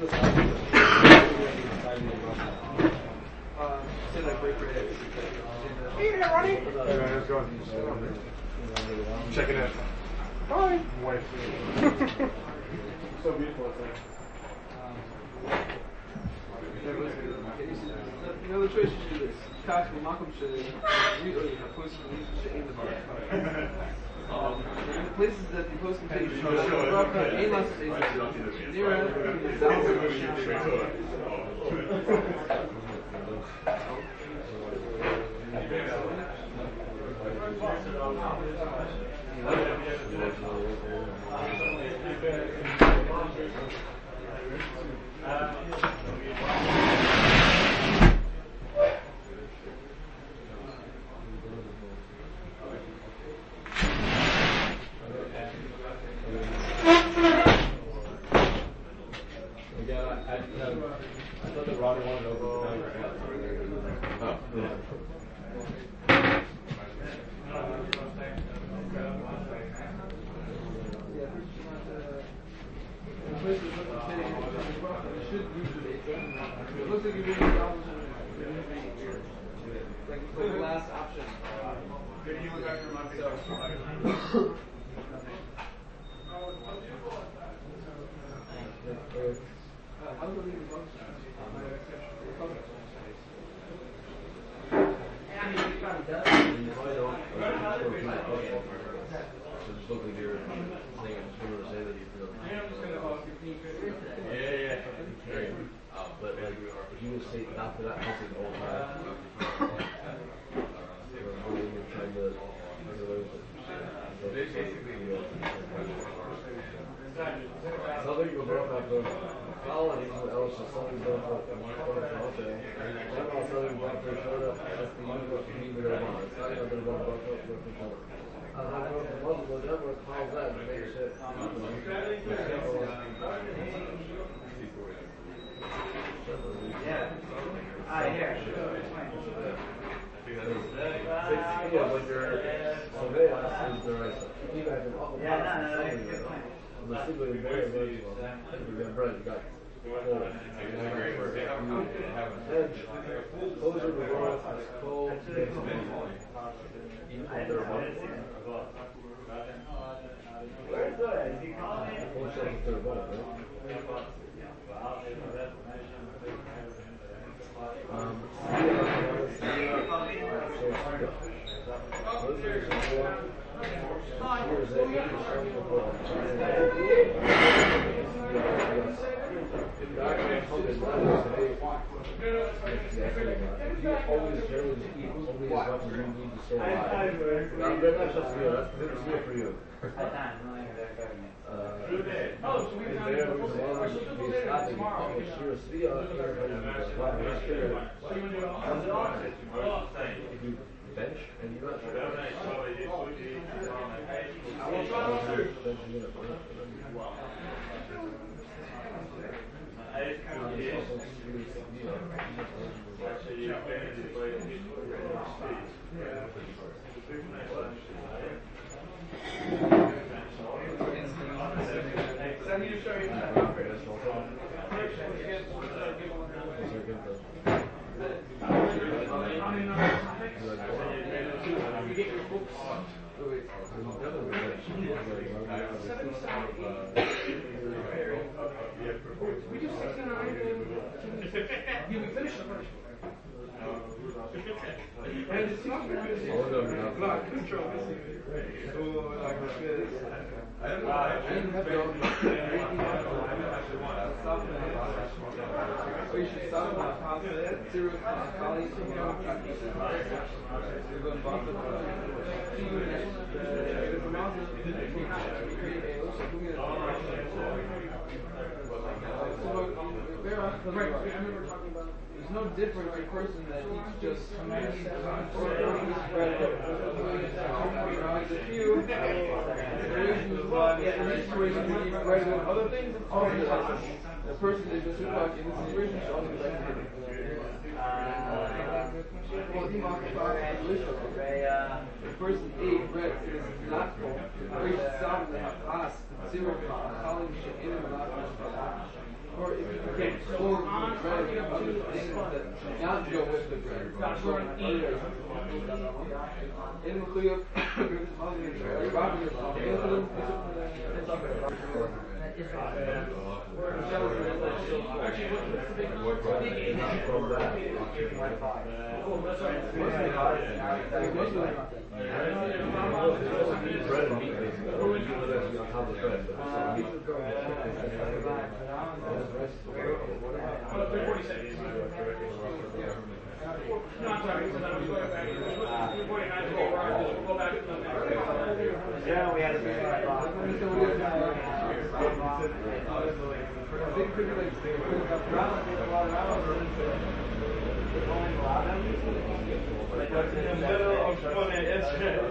Say like break for it. Hey there, Ronnie. Hey man, how's it going? Checking in. Hi. Wife. So beautiful outside. You know the choice you should do this. Kaach v'makom she'ri'oi haposkim she'ein levarach. In the places that the poskim take, ein las nira I thought that Ronnie wanted to open It looks like you're doing the like the last option. Can you look after my How do we leave the but like he was saying after that house the whole time. They were trying to something you go up after Colin, anyone else or something going for then all something went for showed up that's the usual to leave it alone. It's not even gonna go up for sure. I was like, whatever calls that and make shit. Yeah. Here. When you're surveillance is the right side. You guys are all Yeah, no, good point. The secret is very much you got bread, you got close your door, it's cold, Where's the? Is he calling me? Bench and you And it's not very good. Like, control this. So, like, I didn't have to so you should start with zero colleagues who are there's no difference in person that eats just there's a few situations you eat bread with other things, it's all the person that just like in this situation should also be like the person ate bread is not Or if you can store the bread and other things that not go with the bread. In clear, Bread and meat, basically. You put that on top of bread, but it's meat. No, I'm sorry, because I was going back. 49 to go back to the next. Yeah, we had to be I think it could be like brown, a lot of hours. In the middle of Conan Israel.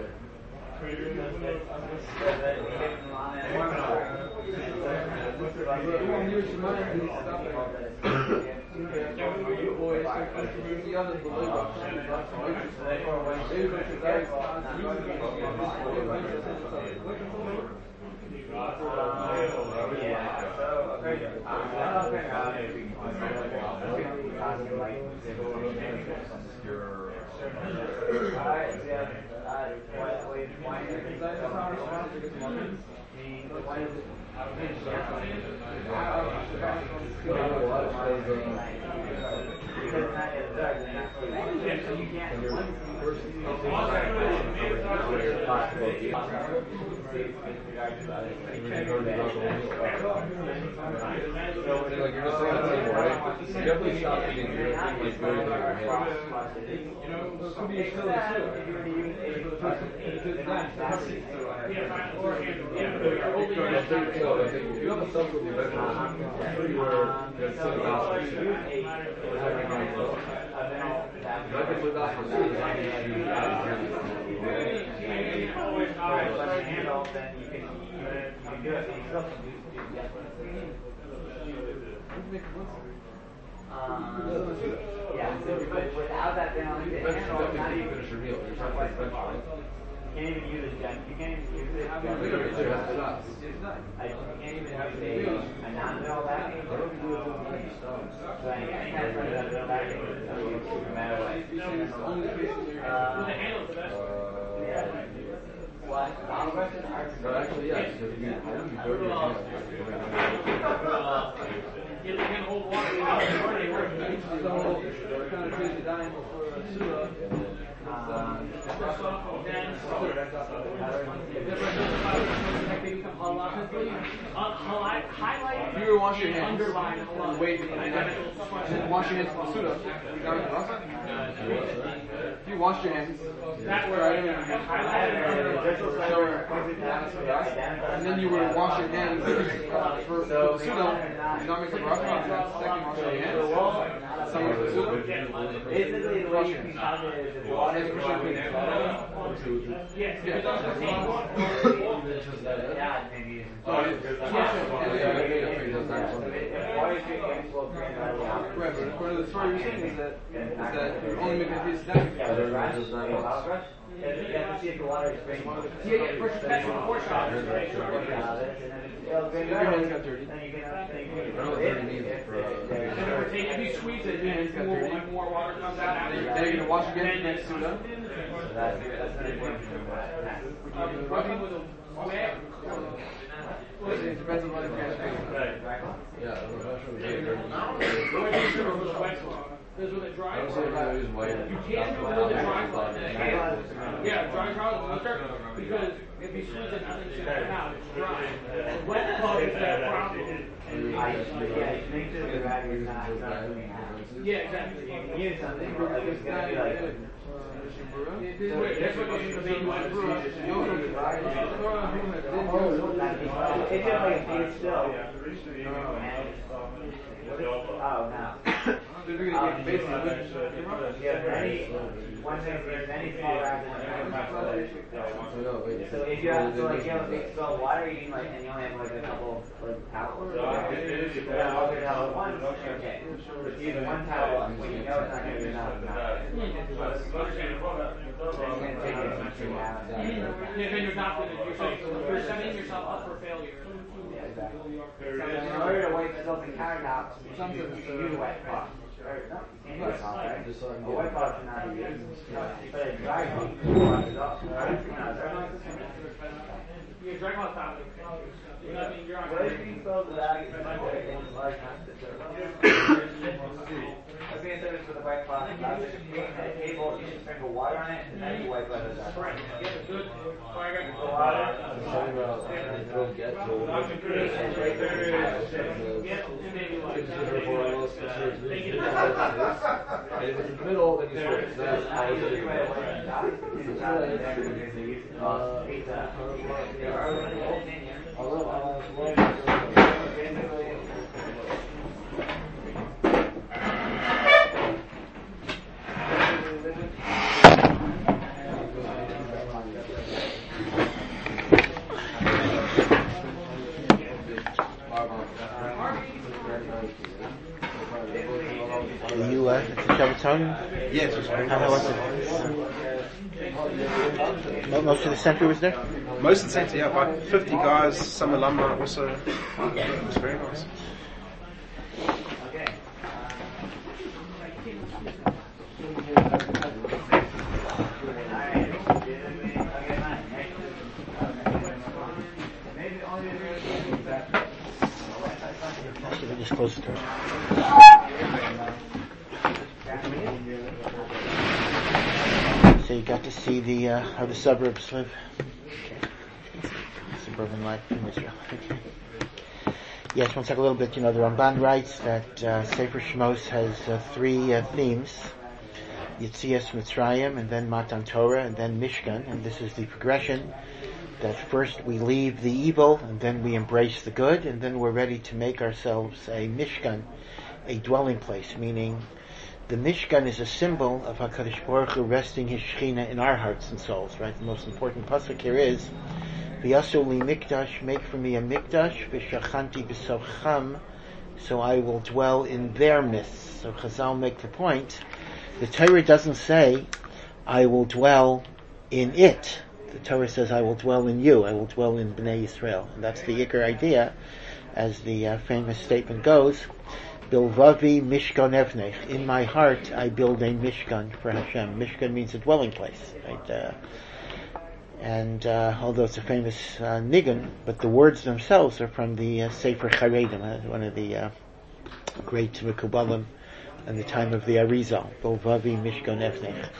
Like you're just saying the table, right? You definitely stop eating your like very your hands. It could be still the two. You have a stuff with your vegetables. Where it's so gospel shit. Like it's a gospel shit. Yeah, so without that thing on the handle, not even finish your meal. You're trying to finish, right? you can't even use it, Jen. You can't even use it. You can't even use a non-mill vacuum. So any kind of mill vacuum, no matter what. The handle's the best. Yeah. What? All of us in our No, actually, yes. Because you go to your hands. You can hold water. It's a whole kind of crazy dying for Sula. If you were wash your hands, wait, and then wash your hands for the Suda. If you wash your hands, and then you were to wash your hands for the Suda, you not make the rough and then second wash your hands. Someone for the Suda. basically the way you can count it is if water is yeah, maybe it's Right, but according to the story you're saying is that you're only making a piece of that. you have to see if the water is spraying. First protection before shot. Your hands got dirty. Then you can If you squeeze it, more water comes out. Then you're going to wash again for next Suda. that's an important Rubbing with a wet. It depends on what the transpiration is. Yeah, I'm not sure we did. Because with a dry I don't see if I use white. you can't do it with a dry cloth. Yeah, dry cloth because if you squeeze it, nothing's going to come out. It's dry. Wet cloth is that problem. make sure the battery is not doing that. Yeah, exactly. You can use something, but it's going to be like That's what you should be doing. it's just like it's still. Oh no. One thing is any small wrap so if you have a big spill of water, you can and you only have a couple towels. You put out all your towels once, okay. But use one towel when you know it's not going to be enough. It's going to take you some 2 hours. Then you're not going to. You're setting yourself up for failure. Yeah, exactly. So in order to wipe built a countertop, you can use a wet cloth. Or, no, you can't use a cloth, right? Just so I can A get wet cloth cannot be used. But a dry cloth, you want it up. Yeah, dry cloth top. You know what I mean? You're on. What if you fill the bag with large amounts of dirt? I was being service with a white cloth. Allows it to be on a table. You can sprinkle water on it, and then you wipe out the dust. Right. Get the good. So I got The water. don't get to and if it's in the middle, then you switch. That's how it's You, it's a Shabbaton? Yes. How was it? Most of the center was there? Most of the center, yeah, about 50 guys, some alumni also. It was very nice. Should we just close the door? So you got to see the how the suburbs live. Suburban life in Israel. Okay. Yes, we'll talk a little bit. The Ramban writes that Sefer Shmos has three themes: Yetzias Mitzrayim, and then Matan Torah, and then Mishkan. And this is the progression. That first we leave the evil, and then we embrace the good, and then we're ready to make ourselves a Mishkan, a dwelling place, meaning the Mishkan is a symbol of HaKadosh Baruch Hu resting His Shekhinah in our hearts and souls, right? The most important pasuk here is, V'yasu li mikdash, make for me a mikdash, v'shachanti b'savcham, so I will dwell in their midst. So Chazal make the point, the Torah doesn't say, I will dwell in it. The Torah says, I will dwell in you, I will dwell in Bnei Yisrael. And that's the Iker idea, as the famous statement goes, Bilvavi Mishkan Evnech. In my heart, I build a Mishkan for Hashem. Mishkan means a dwelling place, right? Although it's a famous nigun, but the words themselves are from the Sefer Charedim, one of the great Mekubalim in the time of the Arizal. Bilvavi Mishkan Evnech.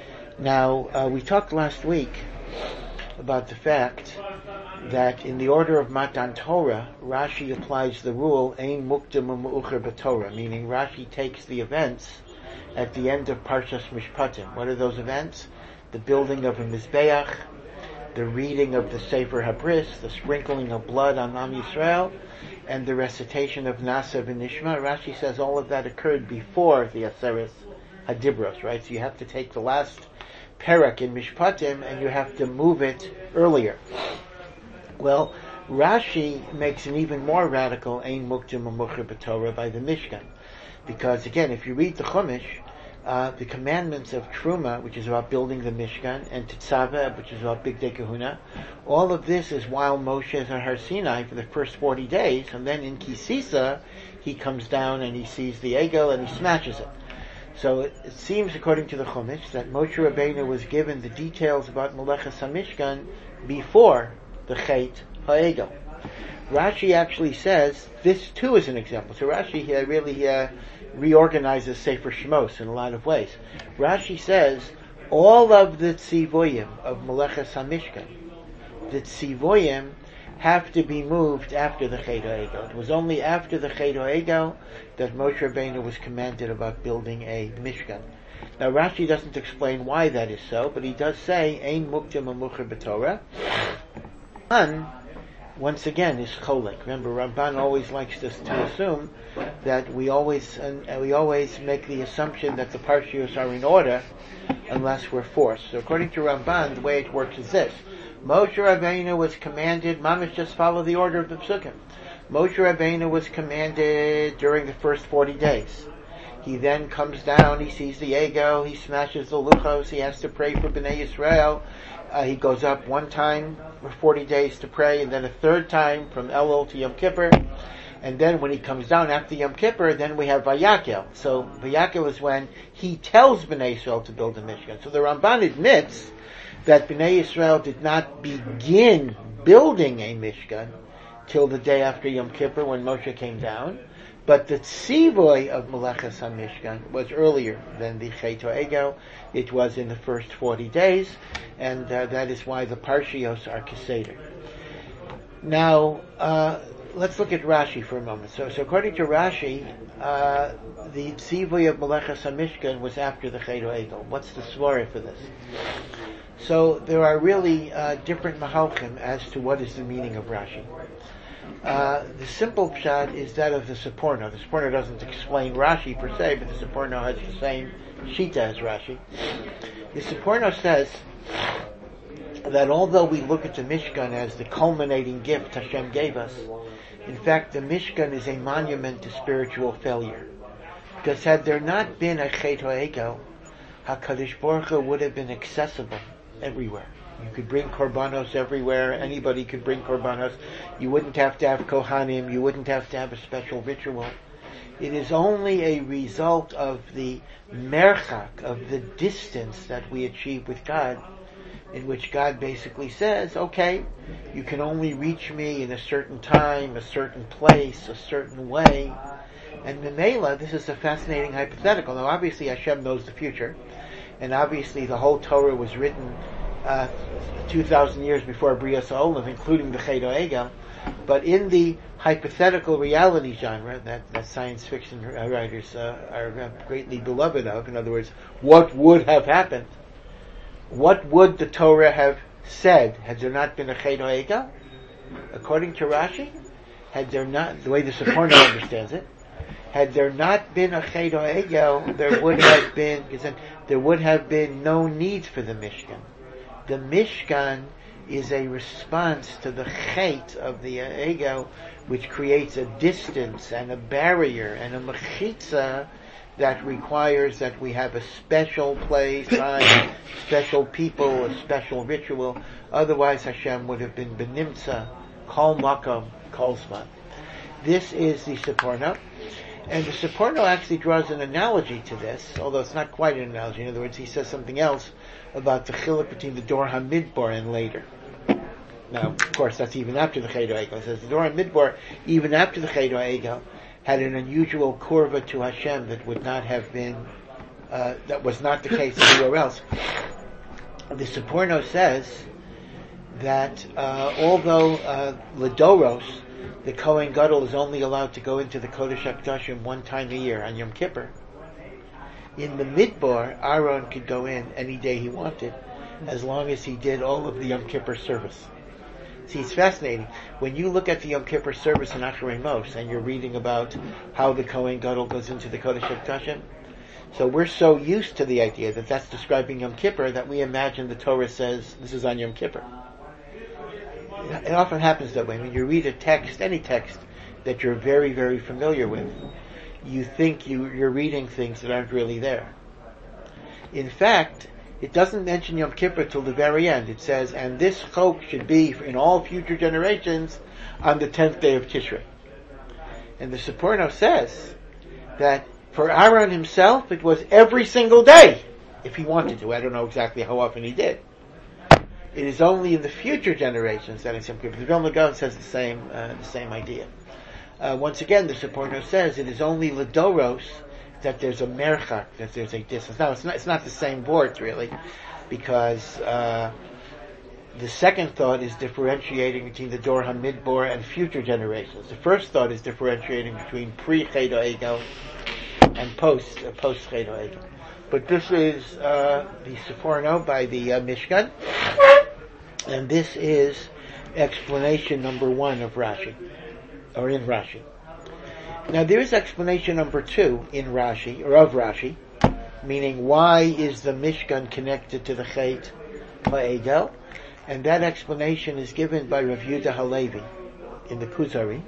Now, we talked last week about the fact that in the order of Matan Torah, Rashi applies the rule Ein Mukdam U'Meucher B'Torah, meaning Rashi takes the events at the end of Parshas Mishpatim. What are those events? The building of a Mizbeach, the reading of the Sefer HaBris, the sprinkling of blood on Am Yisrael, and the recitation of Nasa v'Nishma. Rashi says all of that occurred before the Aseres Hadibros, right? So you have to take the last Perak in Mishpatim and you have to move it earlier. Well, Rashi makes an even more radical Ein Muktim U'Meucher B'Torah by the Mishkan. Because again, if you read the Chumash, the commandments of Truma, which is about building the Mishkan, and Tetzaveh, which is about Big Day Kahuna, all of this is while Moshe is at Har Sinai for the first 40 days, and then in Kisisa, he comes down and he sees the Egel and he smashes it. So it seems, according to the Chumash, that Moshe Rabbeinu was given the details about Melechas HaMishkan before the Chet HaEgel. Rashi actually says this too is an example. So Rashi here really reorganizes Sefer Shmos in a lot of ways. Rashi says all of the tzivoyim of Melechas HaMishkan, the tzivoyim have to be moved after the Chet HaEgel. It was only after the Chet HaEgel that Moshe Rabbeinu was commanded about building a Mishkan. Now Rashi doesn't explain why that is so, but he does say, Ein Muktim U'Meucher B'Torah. And, once again, is Cholek. Remember, Ramban always likes us to assume that we always make the assumption that the Parshios are in order unless we're forced. So according to Ramban, the way it works is this. Moshe Rabbeinu was commanded, Mamish, just follow the order of the Psukim. Moshe Rabbeinu was commanded during the first 40 days. He then comes down, he sees the Ego, he smashes the Luchos, he has to pray for Bnei Yisrael. He goes up one time for 40 days to pray, and then a third time from Elul to Yom Kippur. And then when he comes down after Yom Kippur, then we have Vayakel. So Vayakel is when he tells Bnei Israel to build a Mishkan. So the Ramban admits that Bnei Israel did not begin building a Mishkan till the day after Yom Kippur when Moshe came down. But the tzivoy of Melechas HaMishkan was earlier than the Chet HaEgel. It was in the first 40 days, and that is why the Parshios are Keseder. Now, let's look at Rashi for a moment. So according to Rashi, the tzivoy of Melechas HaMishkan was after the Chet HaEgel. What's the svara for this? So there are really different mahalchim as to what is the meaning of Rashi. The simple pshat is that of the Seporno. The Seporno doesn't explain Rashi per se, but the Seporno has the same shita as Rashi. The Seporno says that although we look at the Mishkan as the culminating gift Hashem gave us, in fact the Mishkan is a monument to spiritual failure. Because had there not been a Chet HaEgel, HaKadosh Baruch Hu would have been accessible everywhere. You could bring korbanos everywhere. Anybody could bring korbanos. You wouldn't have to have kohanim. You wouldn't have to have a special ritual. It is only a result of the merchak, of the distance that we achieve with God, in which God basically says, okay, you can only reach me in a certain time, a certain place, a certain way. And Memela, this is a fascinating hypothetical. Now obviously Hashem knows the future, and obviously the whole Torah was written 2,000 years before Brias HaOlam, including the Chet HaEgel. But in the hypothetical reality genre that science fiction writers are greatly beloved of, in other words, what would have happened? What would the Torah have said had there not been a Chet HaEgel? According to Rashi, had there not, the way the Seporno understands it, had there not been a Chet HaEgel, there would have been no need for the Mishkan. The Mishkan is a response to the Chet of the Egel, which creates a distance and a barrier and a mechitza that requires that we have a special place, time, special people, a special ritual. Otherwise Hashem would have been benimtza, kol makom, kol zman. This is the Seporno. And the Seporno actually draws an analogy to this, although it's not quite an analogy. In other words, he says something else about the chiluk between the Dor HaMidbar and later. Now, of course, that's even after the Chet HaEgel. It says the Dor HaMidbar, even after the Chet HaEgel, had an unusual kurva to Hashem that would not have been, that was not the case anywhere else. The Seporno says that although Ledoros, the Kohen Gadol is only allowed to go into the Kodesh HaKadoshim one time a year on Yom Kippur, in the Midbar, Aaron could go in any day he wanted, as long as he did all of the Yom Kippur service. See, it's fascinating. When you look at the Yom Kippur service in Acharei Mos, and you're reading about how the Kohen Gadol goes into the Kodesh HaKadoshim, so we're so used to the idea that that's describing Yom Kippur that we imagine the Torah says this is on Yom Kippur. It often happens that way. When you read a text, any text that you're very, very familiar with, you think you're reading things that aren't really there. In fact, it doesn't mention Yom Kippur till the very end. It says, and this chok should be in all future generations on the 10th day of Tishrei. And the Seporno says that for Aaron himself, it was every single day, if he wanted to. I don't know exactly how often he did. It is only in the future generations that it's Yom Kippur. The Vilna Gaon says the same idea. Once again, the Seporno says it is only Ledoros that there's a merchak, that there's a distance. Now, it's not the same word really, because the second thought is differentiating between the Dor HaMidbar and future generations. The first thought is differentiating between pre-Chet HaEgel and post-Chet HaEgel. But this is the Seporno by the Mishkan, and this is explanation number 1 of Rashi, or in Rashi. Now there is explanation number 2 in Rashi, or of Rashi, meaning why is the Mishkan connected to the Chet HaEgel, and that explanation is given by Rav Yehuda Halevi in the Kuzari.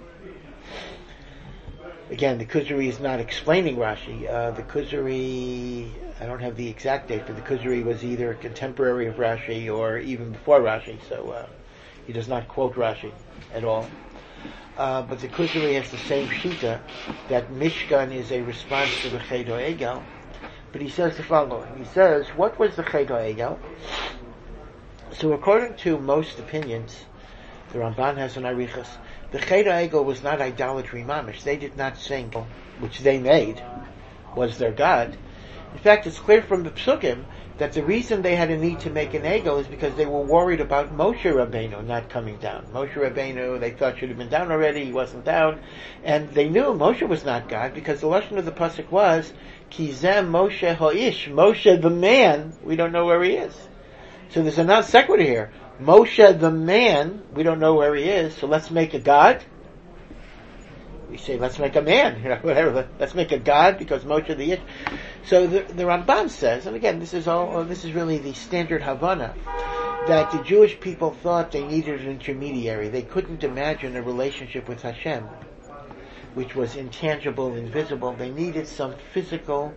Again, the Kuzari is not explaining Rashi. The Kuzari, I don't have the exact date, but the Kuzari was either a contemporary of Rashi or even before Rashi, so he does not quote Rashi at all. but the Kuzari has the same shita, that Mishkan is a response to the Chet HaEgel. But he says the following. He says, what was the Chet HaEgel? So according to most opinions, the Ramban has an Arichas, the Chet HaEgel was not idolatry mamish. They did not sing, which they made, was their God. In fact, it's clear from the Psukim that the reason they had a need to make an egel is because they were worried about Moshe Rabbeinu not coming down. Moshe Rabbeinu, they thought should have been down already, he wasn't down. And they knew Moshe was not God because the lashon of the pasuk was, Kizem Moshe Ho'ish, Moshe the man, we don't know where he is. So there's a non sequitur here. Moshe the man, we don't know where he is, so let's make a God. We say, let's make a man, whatever. Let's make a God because Moshe the Ish. So the Ramban says, and again, this is really the standard Havana, that the Jewish people thought they needed an intermediary. They couldn't imagine a relationship with Hashem, which was intangible, invisible. They needed some physical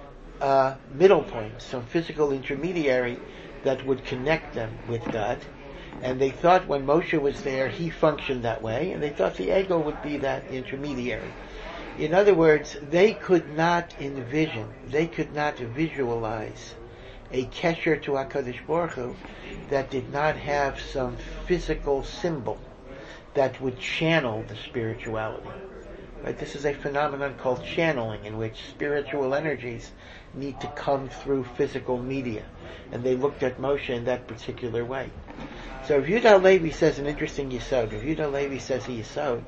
middle point, some physical intermediary that would connect them with God. And they thought when Moshe was there, he functioned that way, and they thought the ego would be that intermediary. In other words, they could not envision, they could not visualize a kesher to HaKadosh Baruch Hu that did not have some physical symbol that would channel the spirituality. Right? This is a phenomenon called channeling, in which spiritual energies need to come through physical media. And they looked at Moshe in that particular way. So Rav Yehuda Halevi says an interesting yesod. Rav Yehuda Halevi says a yesod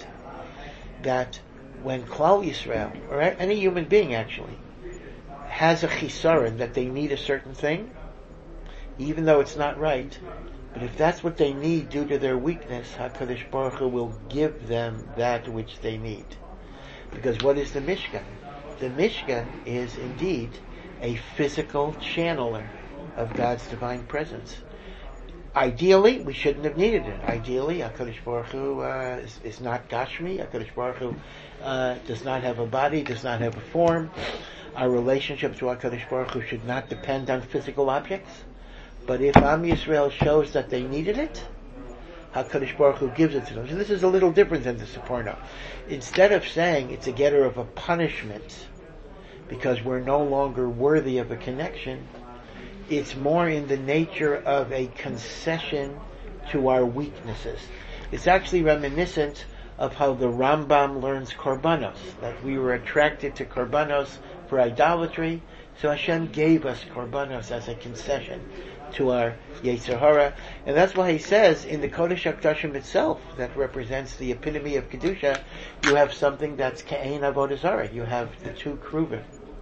that when Klal Yisrael, or any human being actually, has a chisaron that they need a certain thing, even though it's not right, but if that's what they need due to their weakness, HaKadosh Baruch Hu will give them that which they need. Because what is the Mishkan? The Mishkan is indeed a physical channeler of God's divine presence. Ideally, we shouldn't have needed it. Ideally, HaKadosh Baruch Hu is not Gashmi. HaKadosh Baruch Hu does not have a body, does not have a form. Our relationship to HaKadosh Baruch Hu should not depend on physical objects. But if Am Yisrael shows that they needed it, HaKadosh Baruch Hu gives it to them. So this is a little different than the Seporno. Instead of saying it's a getter of a punishment because we're no longer worthy of a connection, it's more in the nature of a concession to our weaknesses. It's actually reminiscent of how the Rambam learns korbanos, that we were attracted to korbanos for idolatry, so Hashem gave us korbanos as a concession to our Yetzer Hara. And that's why he says in the Kodesh HaKadoshim itself, that represents the epitome of Kedusha, you have something that's Ka'ein Avodah Zarah. You have the two Kruvim.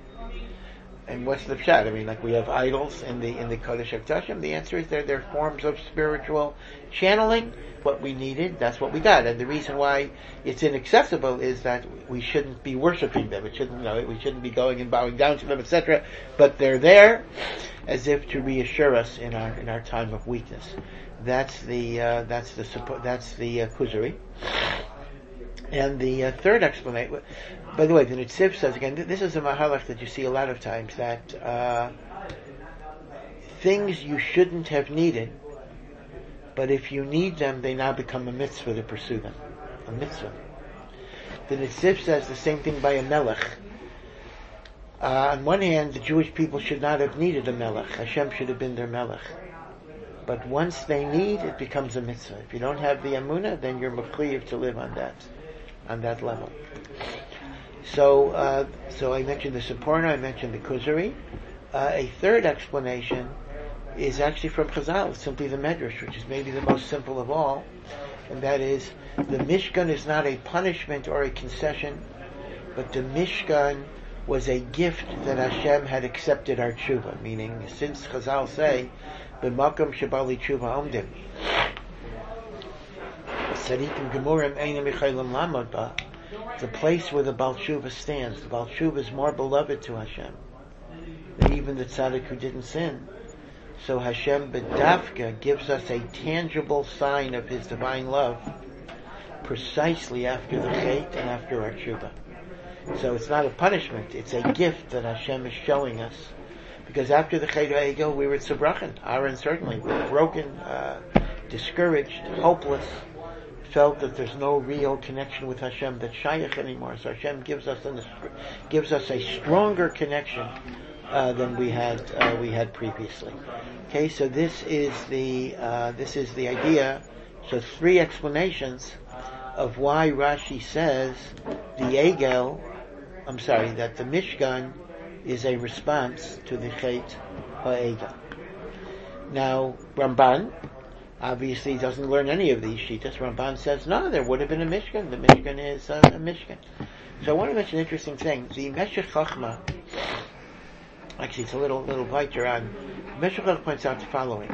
And what's the pshat? I mean, like we have idols in the Kodesh HaKadoshim. The answer is they're forms of spiritual channeling. What we needed, that's what we got. And the reason why it's inaccessible is that we shouldn't be worshiping them. We shouldn't be going and bowing down to them, etc. But they're there as if to reassure us in our time of weakness. That's the Kuzari. And the third explanation, by the way, the Nitziv says again, this is a mahalach that you see a lot of times, that things you shouldn't have needed, but if you need them, they now become a mitzvah to pursue them. A mitzvah. The Nitziv says the same thing by a melech. On one hand, the Jewish people should not have needed a melech. Hashem should have been their melech. But once they need, it becomes a mitzvah. If you don't have the emunah, then you're mechuyev to live on that level. So I mentioned the Seporno, I mentioned the Kuzari. A third explanation is actually from Chazal. It's simply the Medrash, which is maybe the most simple of all, and that is, the Mishkan is not a punishment or a concession, but the Mishkan was a gift that Hashem had accepted our tshuva, meaning, since Chazal say, b'makom shebali tshuva omdim, tzadikim gemurim einam yichaylim lamod ba, the place where the Baal Tshuva stands. The Baal Tshuva is more beloved to Hashem than even the tzaddik who didn't sin. So Hashem B'davka gives us a tangible sign of His divine love precisely after the Chet and after our Tshuva. So it's not a punishment, it's a gift that Hashem is showing us. Because after the Chet HaEgel, we were tzebrachen. Aaron certainly, we were broken, discouraged, hopeless, felt that there's no real connection with Hashem that's shaykh anymore. So Hashem gives us a stronger connection than we had previously. Okay, so this is the idea. So 3 explanations of why Rashi says that the Mishkan is a response to the Chet HaEgel. Now, Ramban obviously doesn't learn any of these shittas. Ramban says, no, there would have been a Mishkan. The Mishkan is a Mishkan. So I want to mention an interesting thing. The Meshech Chochmah, actually it's a little biter on. Meshech Chochmah points out the following.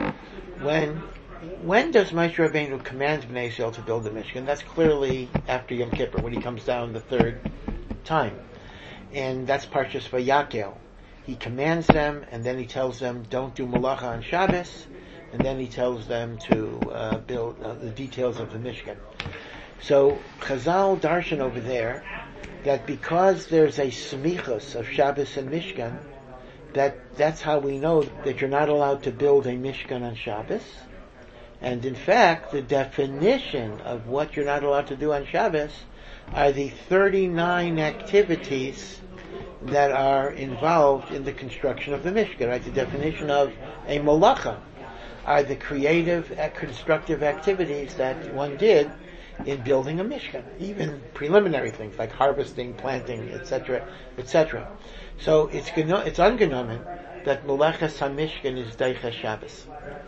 When does Moshe Rabbeinu command Bnei Yisrael to build the Mishkan? That's clearly after Yom Kippur, when he comes down the 3rd time. And that's Parshas Vayakel. He commands them, and then he tells them, don't do malacha on Shabbos, and then he tells them to build the details of the Mishkan. So Chazal darshan over there that because there's a smichus of Shabbos and Mishkan, that's how we know that you're not allowed to build a Mishkan on Shabbos. And in fact, the definition of what you're not allowed to do on Shabbos are the 39 activities that are involved in the construction of the Mishkan. Right? The definition of a malacha are the creative, constructive activities that one did in building a Mishkan, even preliminary things like harvesting, planting, etc., etc. So it's ungenommen that Melechas HaMishkan is Deicha Shabbos.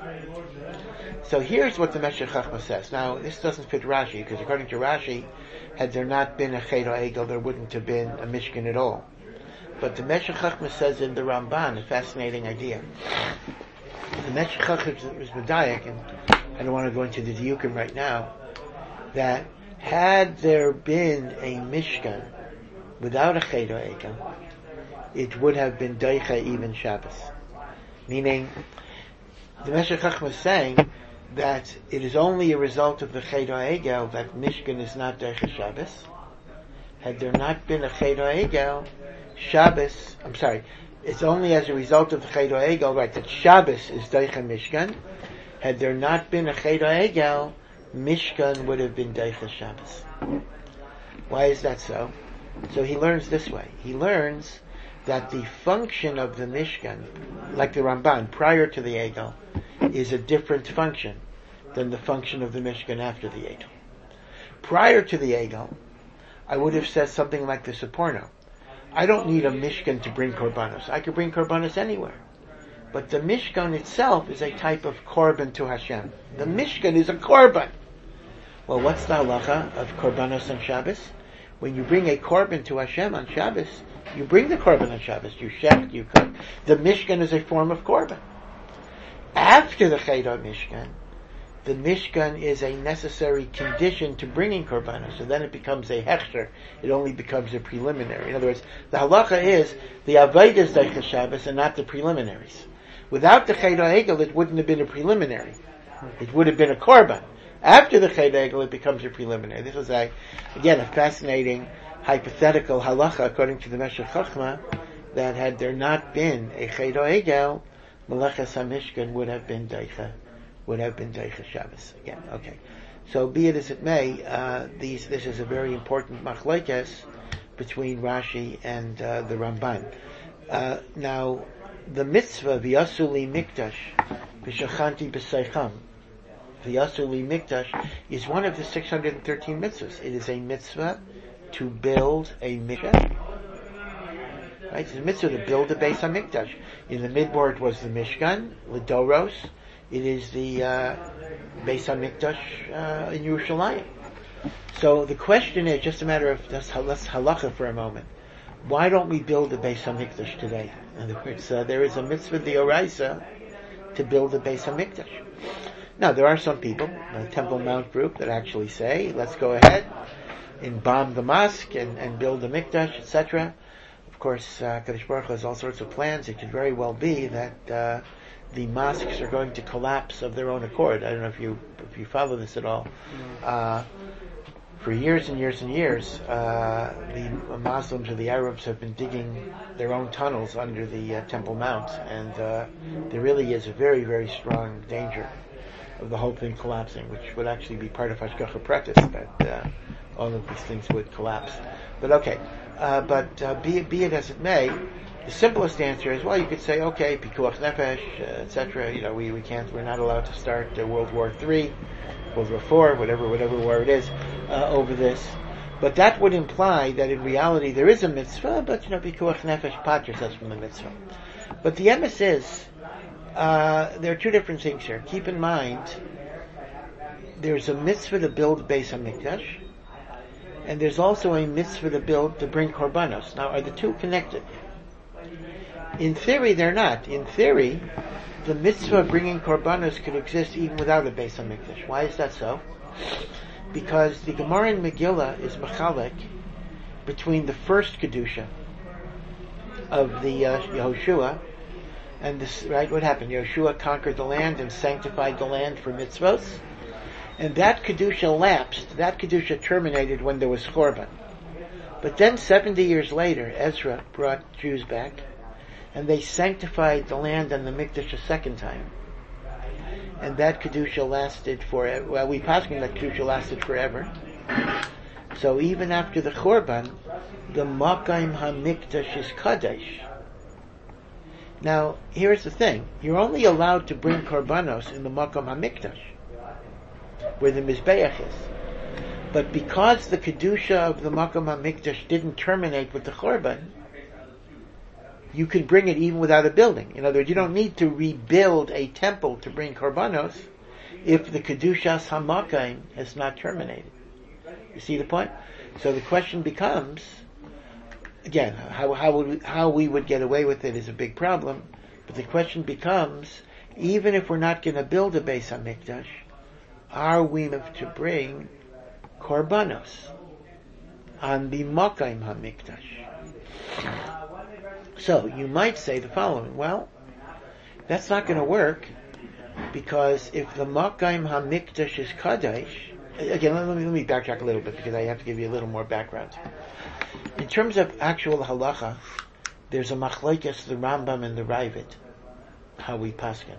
So here's what the Meshech Chochmah says. Now, this doesn't fit Rashi, because according to Rashi, had there not been a Chet HaEgel, there wouldn't have been a Mishkan at all. But the Meshech Chochmah says in the Ramban, a fascinating idea. The Meshech Chochmah is medayek, and I don't want to go into the diukim right now, that had there been a Mishkan without a Chet HaEgel, it would have been Deicha even Shabbos. Meaning, the Meshech Chochmah is saying that it is only a result of the Chet HaEgel that Mishkan is not Deicha Shabbos. Had there not been a Chet HaEgel, it's only as a result of the Chet HaEgel, right, that Shabbos is Deicha Mishkan. Had there not been a Chet HaEgel, Mishkan would have been Deicha Shabbos. Why is that so? So he learns this way. He learns that the function of the Mishkan, like the Ramban, prior to the Egel, is a different function than the function of the Mishkan after the Egel. Prior to the Egel, I would have said something like the Seporno. I don't need a Mishkan to bring Korbanos. I could bring Korbanos anywhere. But the Mishkan itself is a type of Korban to Hashem. The Mishkan is a Korban. Well, what's the halacha of Korbanos on Shabbos? When you bring a Korban to Hashem on Shabbos, you bring the Korban on Shabbos. You shecht, you cook. The Mishkan is a form of Korban. After the Chet HaMishkan, the Mishkan is a necessary condition to bringing Korbanos. So then it becomes a hechsher. It only becomes a preliminary. In other words, the halacha is the Avodah is Deicha Shabbos and not the preliminaries. Without the Chet HaEgel, it wouldn't have been a preliminary. It would have been a Korban. After the Chet HaEgel, it becomes a preliminary. This was, again, a fascinating hypothetical halacha according to the Meshech Chochmah, that had there not been a Chet HaEgel, Melechas HaMishkan would have been Deicha Shabbos. Again, okay. So be it as it may, this is a very important machlokes between Rashi and the Ramban. Now, the mitzvah V'yasu li mikdash v'shachanti b'seicham, V'yasu li mikdash, is one of the 613 mitzvahs. It is a mitzvah to build a mikdash. Right? It's a mitzvah to build a Beis HaMikdash. In the Midbar it was the Mishkan, L'Doros. It is the Beis HaMikdash in Yerushalayim. So the question is just a matter of, let's halacha for a moment. Why don't we build a Beis HaMikdash today? In other words, there is a mitzvah d'oraisa to build a Beis HaMikdash. Now, there are some people, the Temple Mount group, that actually say, let's go ahead and bomb the mosque and build a mikdash, etc. Of course, Kadosh Baruch Hu has all sorts of plans. It could very well be that the mosques are going to collapse of their own accord. I don't know if you follow this at all. For years and years and years, the Muslims or the Arabs have been digging their own tunnels under the Temple Mount, and there really is a very, very strong danger of the whole thing collapsing, which would actually be part of Hashgacha practice, that all of these things would collapse. But okay, be it as it may, the simplest answer is, well, you could say, okay, Pikuach Nefesh, etc. We're not allowed to start World War III, World War IV, whatever war it is, over this. But that would imply that in reality there is a mitzvah, but Pikuach Nefesh patches us from the mitzvah. But the emes is, there are two different things here. Keep in mind, there's a mitzvah to build Beis HaMikdash, and there's also a mitzvah to bring korbanos. Now, are the two connected? In theory, they're not. In theory, the mitzvah of bringing korbanos could exist even without a Beis HaMikdash. Why is that so? Because the Gemara in Megillah is machalek between the first kedusha of the Yehoshua and this. Right? What happened? Yehoshua conquered the land and sanctified the land for mitzvos, and that kedusha lapsed. That kedusha terminated when there was Chorban. But then 70 years later, Ezra brought Jews back, and they sanctified the land and the Mikdash a second time. And that Kedusha lasted forever. Well, we paskin that Kedusha lasted forever. So even after the Chorban, the Makayim HaMikdash is Kadesh. Now, here's the thing. You're only allowed to bring Korbanos in the Makam HaMikdash, where the Mizbeach is. But because the Kedusha of the Makam HaMikdash didn't terminate with the Chorban, you can bring it even without a building. In other words, you don't need to rebuild a temple to bring korbanos if the Kedushas HaMakayim has not terminated. You see the point? So the question becomes, again, how we would get away with it is a big problem, but the question becomes, even if we're not going to build a Beis HaMikdash, are we to bring korbanos on the Makayim HaMikdash? So, you might say the following, well, that's not going to work, because if the Makayim HaMikdash is Kadesh, again, let me backtrack a little bit, because I have to give you a little more background. In terms of actual halacha, there's a machlokes, the Rambam and the Ravid, how we paskin.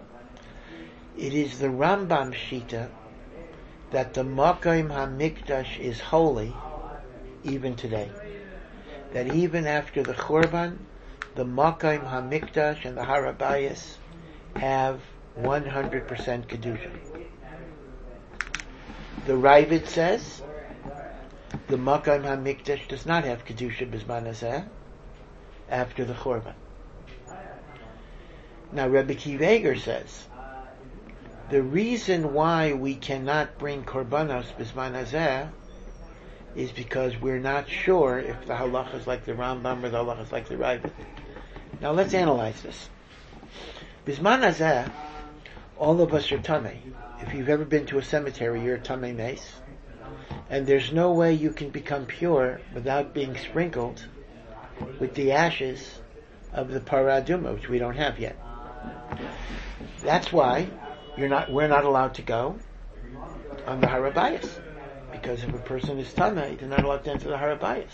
It is the Rambam shita that the Makayim HaMikdash is holy even today. That even after the Chorban, the Makayim HaMikdash and the Har HaBayis have 100% Kedusha. The Ravid says the Makayim HaMikdash does not have Kedusha B'zman Hazeh after the Chorban. Now Rebbe Akiva Eiger says the reason why we cannot bring Korbanos B'zman Hazeh is because we're not sure if the halacha is like the Rambam or the halacha is like the Ravid. Now let's analyze this. B'zman hazeh, all of us are tamei. If you've ever been to a cemetery, you're a tamei meis, and there's no way you can become pure without being sprinkled with the ashes of the parah adumah, which we don't have yet. That's why we're not allowed to go on the Har HaBayis. Because if a person is tamei, they're not allowed to enter the Har HaBayis.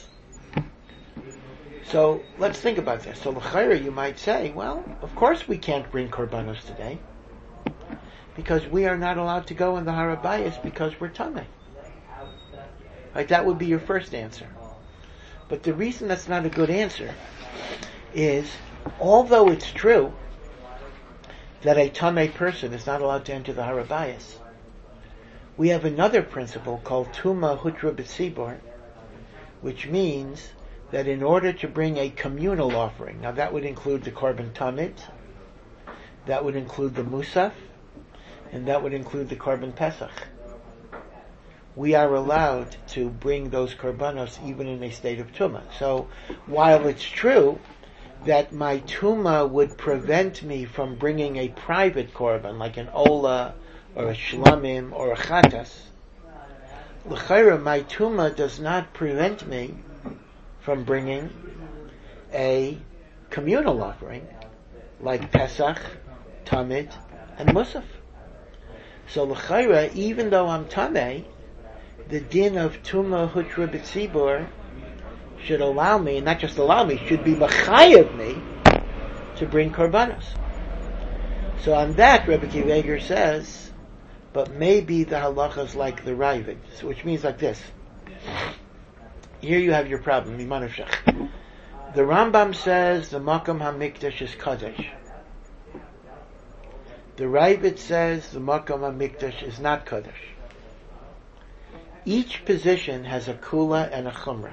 So let's think about this. So l'chayra, you might say, well, of course we can't bring korbanos today, because we are not allowed to go in the Har HaBayis because we're tamei. Right? That would be your first answer. But the reason that's not a good answer is, although it's true that a tamei person is not allowed to enter the Har HaBayis, we have another principle called Tuma Hutra B'tzibor, which means that in order to bring a communal offering, now that would include the Korban Tamid, that would include the Musaf, and that would include the Korban Pesach. We are allowed to bring those Korbanos even in a state of Tuma. So, while it's true that my Tuma would prevent me from bringing a private Korban, like an Ola, or a Shlamim, or a Chatas, l'chayra, my Tuma does not prevent me from bringing a communal offering, like Pesach, Tamid, and Musaf. So l'chayra, even though I'm Tamei, the din of Tuma Hutra B'tzibor should allow me, and not just allow me, should be machayev me to bring korbanos. So on that, Rebbe Akiva Eiger says, but maybe the halacha is like the Ravid, which means like this. Here you have your problem, Mimanavshach. The Rambam says the Makam HaMikdash is Kadesh. The Ravid says the Makam HaMikdash is not Kadesh. Each position has a Kula and a Chumrah.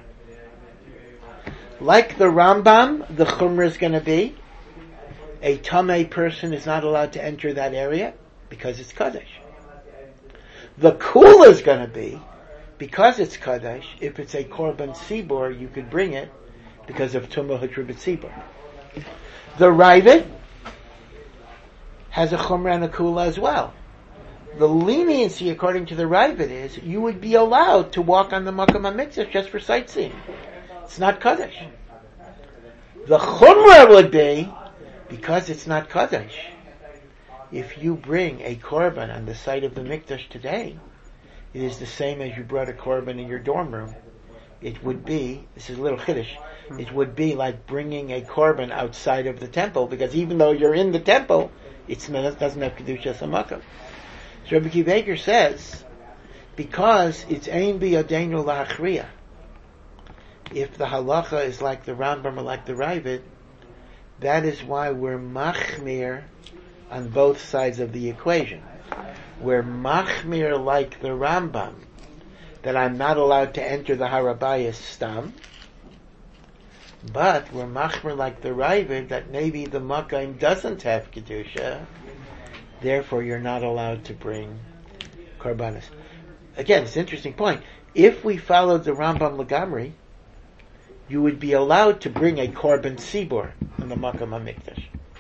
Like the Rambam, the Chumrah is going to be a Tamei person is not allowed to enter that area because it's Kadesh. The Kula is going to be, because it's Kadesh, if it's a Korban Sibor, you could bring it because of Tumah Hutribet Sibor. The Ravid has a Chumrah and a Kula as well. The leniency, according to the Ravid, is you would be allowed to walk on the Makam HaMikdash just for sightseeing. It's not Kadesh. The Chumrah would be, because it's not Kadesh, if you bring a Korban on the site of the Mikdash today, it is the same as you brought a Korban in your dorm room. It would be, this is a little Chiddush, it would be like bringing a Korban outside of the temple, because even though you're in the temple, it doesn't have Kedushas HaMakam. So Rabbi Akiva Eiger says, because it's Ein B'Yadeinu L'Achriya, if the halacha is like the Rambam or like the Ravid, that is why we're machmir on both sides of the equation. We're machmir like the Rambam, that I'm not allowed to enter the Harabayas stam, but we're machmir like the Ravid, that maybe the Makam doesn't have Kedusha, therefore you're not allowed to bring Korbanos. Again, it's an interesting point. If we followed the Rambam Lagamri, you would be allowed to bring a Korban Sibor in the Makam HaMikdash.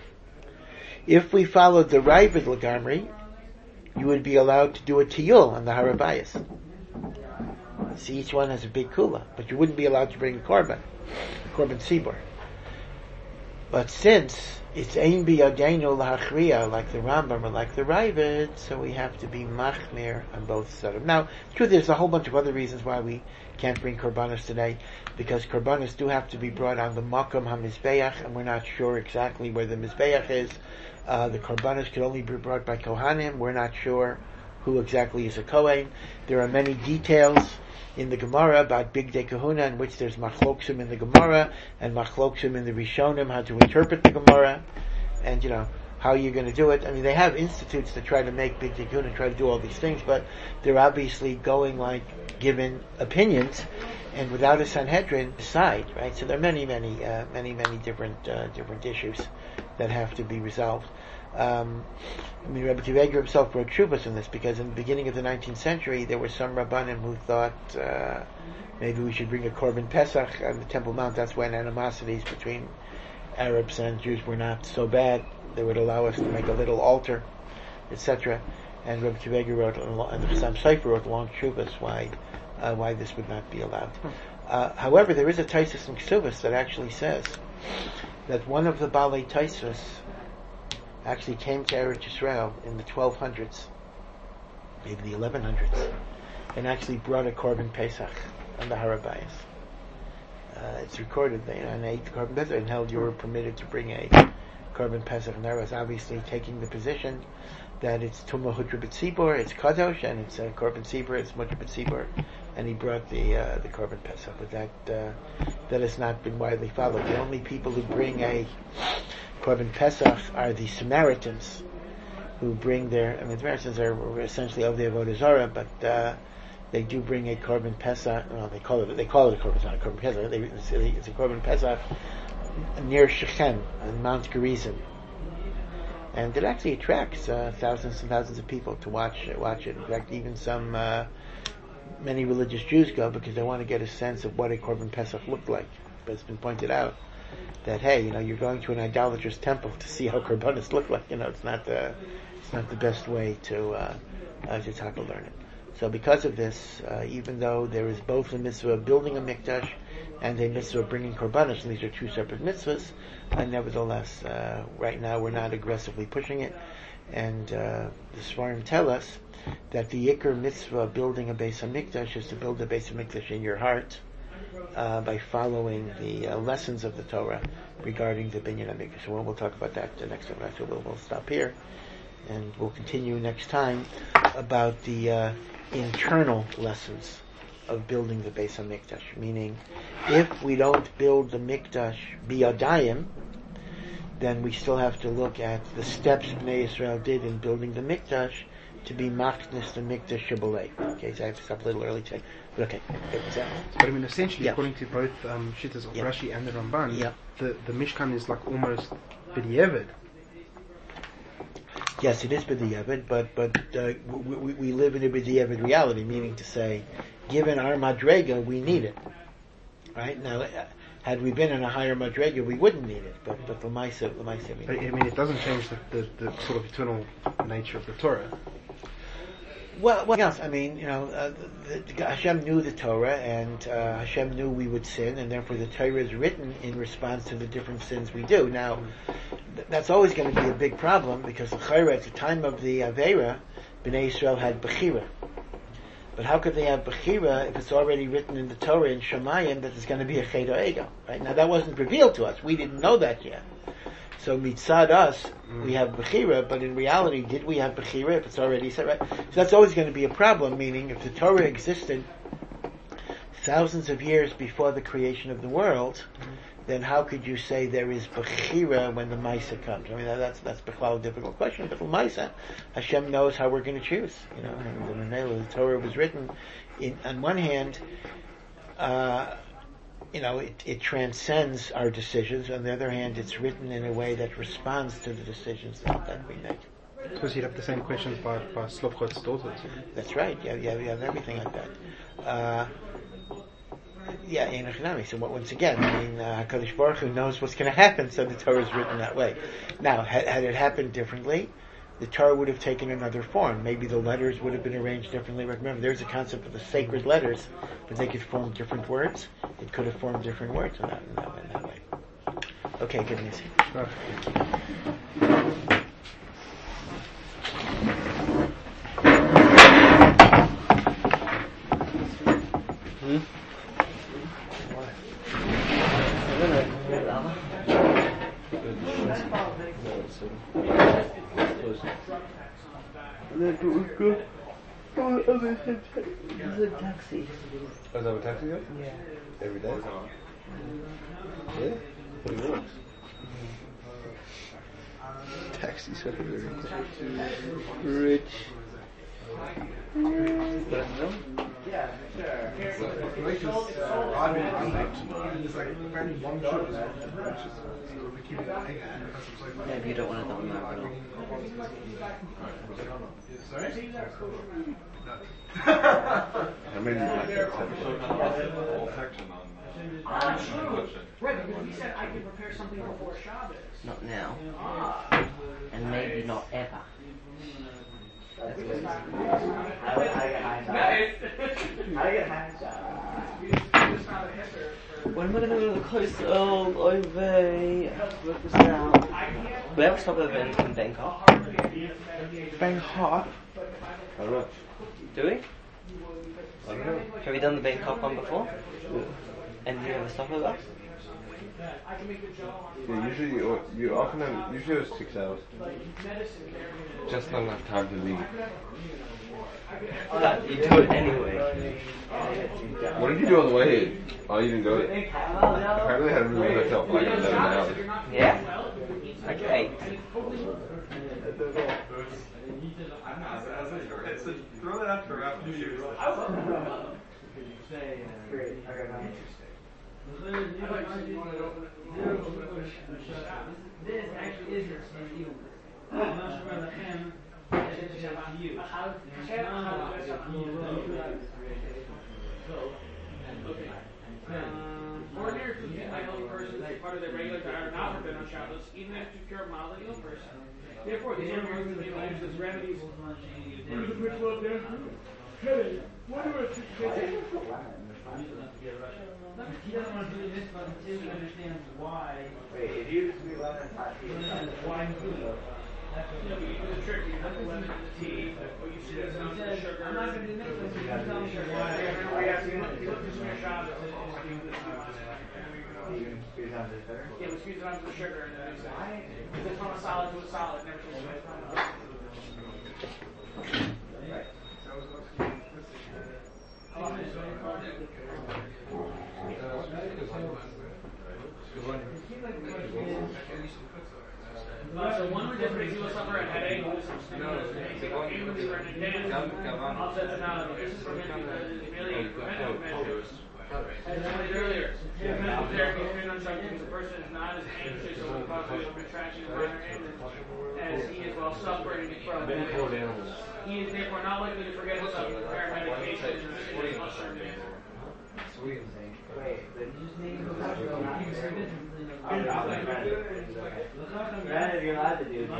If we followed the Ravid Lagamri, you would be allowed to do a Tiyul on the Harabayas. See, each one has a big Kula, but you wouldn't be allowed to bring a Korban Sibor. But since it's Ein B'Yadeinu L'Achriya, like the Rambam or like the Ravid, so we have to be machmir on both sides. Now, the truth is, there's a whole bunch of other reasons why we can't bring Korbanos today, because Korbanos do have to be brought on the Makam HaMizbeach, and we're not sure exactly where the Mizbeach is. The Korbanos could only be brought by Kohanim. We're not sure who exactly is a Kohen. There are many details in the Gemara about Big Day Kahuna, in which there's machloksim in the Gemara and machloksim in the Rishonim, how to interpret the Gemara, and how you're going to do it. I mean, they have institutes that try to make Big Day Kahuna, try to do all these things, but they're obviously going given opinions, and without a Sanhedrin decide, right? So there are many different issues that have to be resolved. Rabbi Akiva Eiger himself wrote Shuvas on this, because in the beginning of the 19th century there were some Rabbanim who thought maybe we should bring a Korban Pesach on the Temple Mount. That's when animosities between Arabs and Jews were not so bad. They would allow us to make a little altar, etc. And Rabbi Akiva Eiger wrote, and the Chassam Sofer wrote long Shuvas why this would not be allowed. However, there is a Taisus in Ksuvas that actually says that one of the Balei Taisus actually came to Eretz Yisrael in the 1200s, maybe the 1100s, and actually brought a Korban Pesach on the Harabayas. It's recorded that on the Korban Pesach, and held you were permitted to bring a Korban Pesach, and that was obviously taking the position that it's Tumah Hutribet Sibor, it's Kadosh, and it's Korban Sibor, it's Mutribet Sibor, and he brought the Korban Pesach. But that has not been widely followed. The only people who bring a Korban Pesach are the Samaritans, who bring the Samaritans are essentially of the Avodah Zarah, but they do bring a Korban Pesach. Well, they call it a Korban Pesach. It's a Korban Pesach near Shechem on Mount Gerizim, and it actually attracts thousands and thousands of people to watch it. In fact, even many religious Jews go because they want to get a sense of what a Korban Pesach looked like. But it's been pointed out that you're going to an idolatrous temple to see how Korbanos look like. It's not the best way to talk to learn it. So because of this, even though there is both a mitzvah of building a mikdash and a mitzvah of bringing korbanos, and these are two separate mitzvahs, nevertheless, right now we're not aggressively pushing it. And the Svarim tell us that the Yikr mitzvah of building a Beis HaMikdash is to build a Beis HaMikdash in your heart by following the lessons of the Torah regarding the Binyan HaMikdash. So we'll talk about that next time. So we'll stop here. and we'll continue next time about the internal lessons of building the Beis HaMikdash. Meaning, if we don't build the Mikdash biyadayim, then we still have to look at the steps Bnei Israel did in building the Mikdash to be machnis the Mikdash Shabbalei. Okay, so I have to stop a little early today. But okay, what's that? But I mean, essentially, Yeah. according to both Shittas of Yeah. Rashi and the Ramban, Yeah. the Mishkan is like almost b'diavad. Yes, it is b'diavad, but we live in a b'diavad reality, meaning to say, given our madrega, we need it. Right? Now, had we been in a higher madrega, we wouldn't need it, but the Maisa, we But, need I it. mean, it doesn't change the sort of eternal nature of the Torah. Well, yes, I mean, Hashem knew the Torah, and Hashem knew we would sin, and therefore the Torah is written in response to the different sins we do. Now, that's always going to be a big problem, because the Chayra, at the time of the Aveira, Bnei Israel had Bechira. But how could they have Bechira if it's already written in the Torah in Shemayim that there's going to be a Chet Egel? Right? Now, that wasn't revealed to us. We didn't know that yet. So mitzad us, we have Bechira, but in reality, did we have Bechira if it's already said, right? So that's always going to be a problem, meaning if the Torah existed thousands of years before the creation of the world, then how could you say there is Bechira when the Maisa comes? I mean, that's a difficult question, but the Maisa, Hashem knows how we're going to choose. And the Torah was written on one hand, it transcends our decisions. On the other hand, it's written in a way that responds to the decisions that we make. Because you'd have the same questions by Slofchot's daughters. That's right. You have everything like that. In economics. So once again, HaKadosh Baruch Hu knows what's going to happen, so the Torah is written that way. Now, had it happened differently, the Torah would have taken another form. Maybe the letters would have been arranged differently. Remember, there's a concept of the sacred letters, but they could form different words. It could have formed different words in that way. Okay, good news. Is it a taxi? Oh, is that what taxi goes? Yeah. Every day? Yeah? What do you want? Taxi secretary. Rich. Yeah, sure. Maybe you don't want to double mark at all. How many do you like that? True. Right, because he said I can prepare something before Shabbos. Not now. And maybe not ever. I get high When we're going to go to the coast over now. We have a stopover in Bangkok. Bangkok. I don't know. Do we? I don't know. Have you done the Bangkok one before? And do you have a stopover? Yeah, usually you often have usually it was 6 hours. Just not enough time to leave. But you do it anyway. What did you do on the way in? Oh, you didn't do it? Apparently I had a room in the hotel for like 11 hours. Yeah? Like 8. Throw that out to around 2 years. This actually is your you. Ordinary foods eaten by healthy persons as part of their regular diet are not forbidden on Shabbos, even after you cure a mildly ill person. Therefore, these are to be used as remedies. He doesn't want to do this, but until he understands why. Wait, if you do lemon hot tea, Why food? You do the trick, you put the lemon in the tea, or you squeeze it onto the sugar. I'm not going to do this, but you tell me why. You look at your Shabbos and do this. squeeze on the sugar. Yeah, we squeeze it onto the sugar and then it's a salad to a solid, never tastes like So one would just basically suffer a headache with some stimulus and basic pain when we were in advance. Offsets analogy. This is for him because it's really preventive measures. As I said earlier, medical therapy is trained on something the person is not as anxious or causes contraction of minor ailments as he is while suffering from it. He is therefore not likely to forget himself with prior medication in a much certain manner. Granted, you're allowed to do it.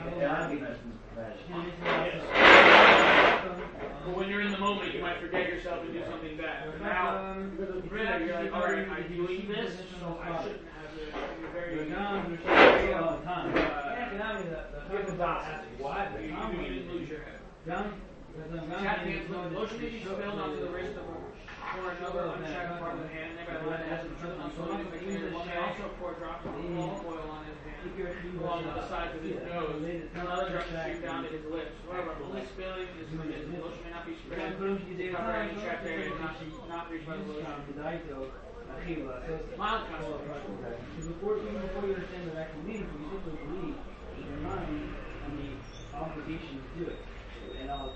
But when you're in the moment, you might forget yourself and do something bad. But now, granted, you're like, alright, I'm doing this, so I shouldn't have it. You're very all the time. Give the box. You didn't lose your head. Tap hands, lotion may be spilled onto the wrist or another unchecked part of the hand. Nevertheless, it has to turn on so many fingers. One may also pour drops of olive oil on his hand along the sides of his nose. Another drop stream down to his lips. However, only spilling is permitted. The lotion may not be spread to cover any checked area not reached by the lotion. Mild constipation. Before you understand the actual meaning, you just have to believe in your mind and the obligation to do it. And I'll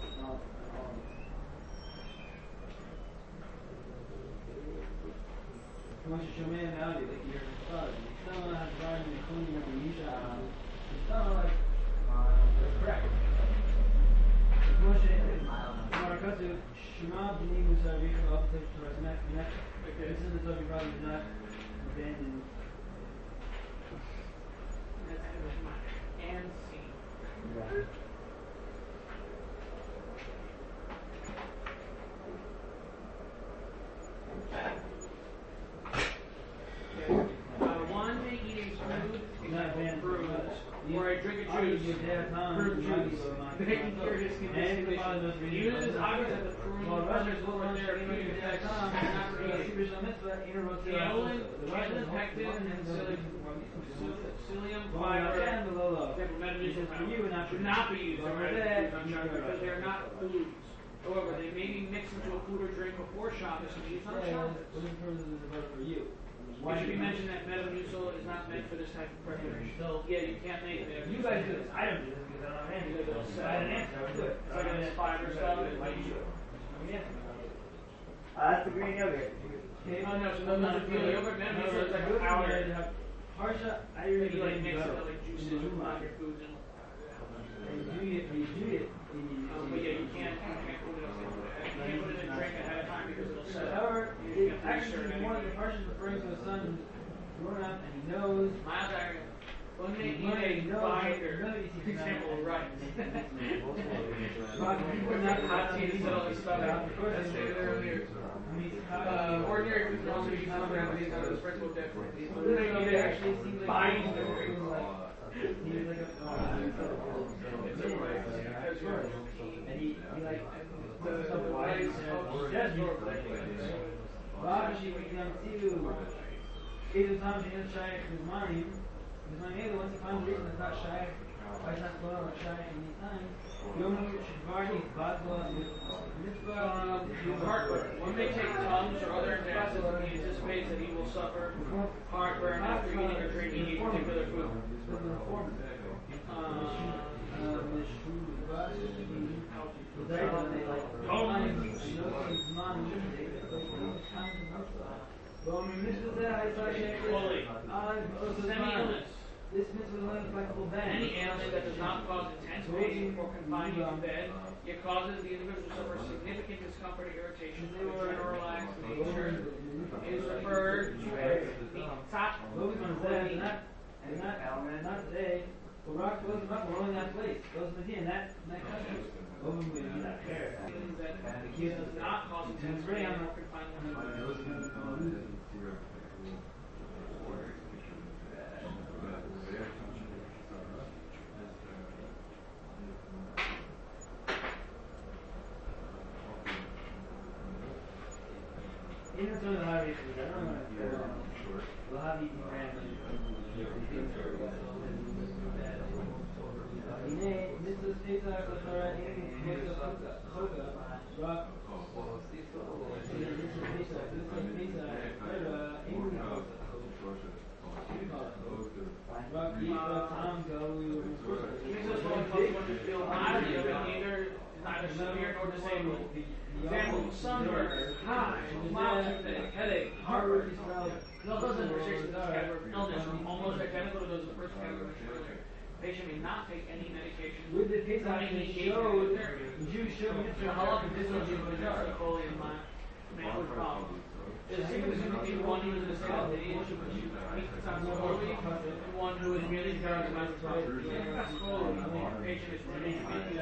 once you show me a value, like you're inside, you still have driving and cleaning and you still like correct. Marakasu Shema B'ni Musa Rika Optic Torah Nek. This is the Toby Rabbi do not abandon. And see. One may eat a food, or I drink a juice, fruit juice. Making curious condition. Uses objects at the prune others for therapeutic effects, not for eating. Kaolin, pectin, and psyllium fiber, should not be used because they are not foods. However, they may be mixed into a food or drink before Shabbos and used on Shabbos. It should be mentioned that Metamucil is not meant for this type of preparation. So, yeah, you can't make it. You guys do this. I don't do this because I don't have any. I had an answer. I would do it. It's like this fiber stuff. That's the green yogurt. Oh no, so that's not the yogurt. Metamucil is like a powder. Harsha, I You really like mix it with like juices on your foods and. You do it. But yeah, you can't put it in a drink ahead of time because it'll set up. However, actually, one of the Harsha is referring to a son who's grown up and he knows. Mild diarrhea. When they eat a binder, example, right. Hot tea instead of the stuff. I stated earlier. Ordinary food can also be used on remedies under the sprinkle difference. It actually seems like Binder. He's like and he like The rice of Bob, she would come to either time she has shy his mind. His mind either once he finds a reason it's not shy, why it's not going on shy any time. Yom Shivani, Badwa, Mitzvah, heartburn. One may take Tums or other advances when he anticipates that he will suffer heartburn after eating or drinking a particular food. Semi-illness. This mitzvah is flexible bed. Any ailment that does not cause intense pain or confine you to bed, yet causes the individual to suffer significant discomfort or irritation of a generalized nature, is referred to as the not today. The rock goes up, we're only that place. Goes to the that country. We do not care. That the kid does not cause intense pain or confine you to bed. Even some of the high races, I don't know if we'll have eaten random. This is Pesach, the Torah, Neither severe nor disabled. Example: sunburn, hives, mild toothache, headache, heartburn. Those restrictions in this category of illness are almost identical to those of the first category mentioned earlier. Patient may not take any medication. With the case I showed, the Jews showed The halakha difference in the Holy and my man with problem. There's a difference between one who is in a state of age, which makes it sound slowly, and one who is merely carrying about the time. Slowly, the patient is running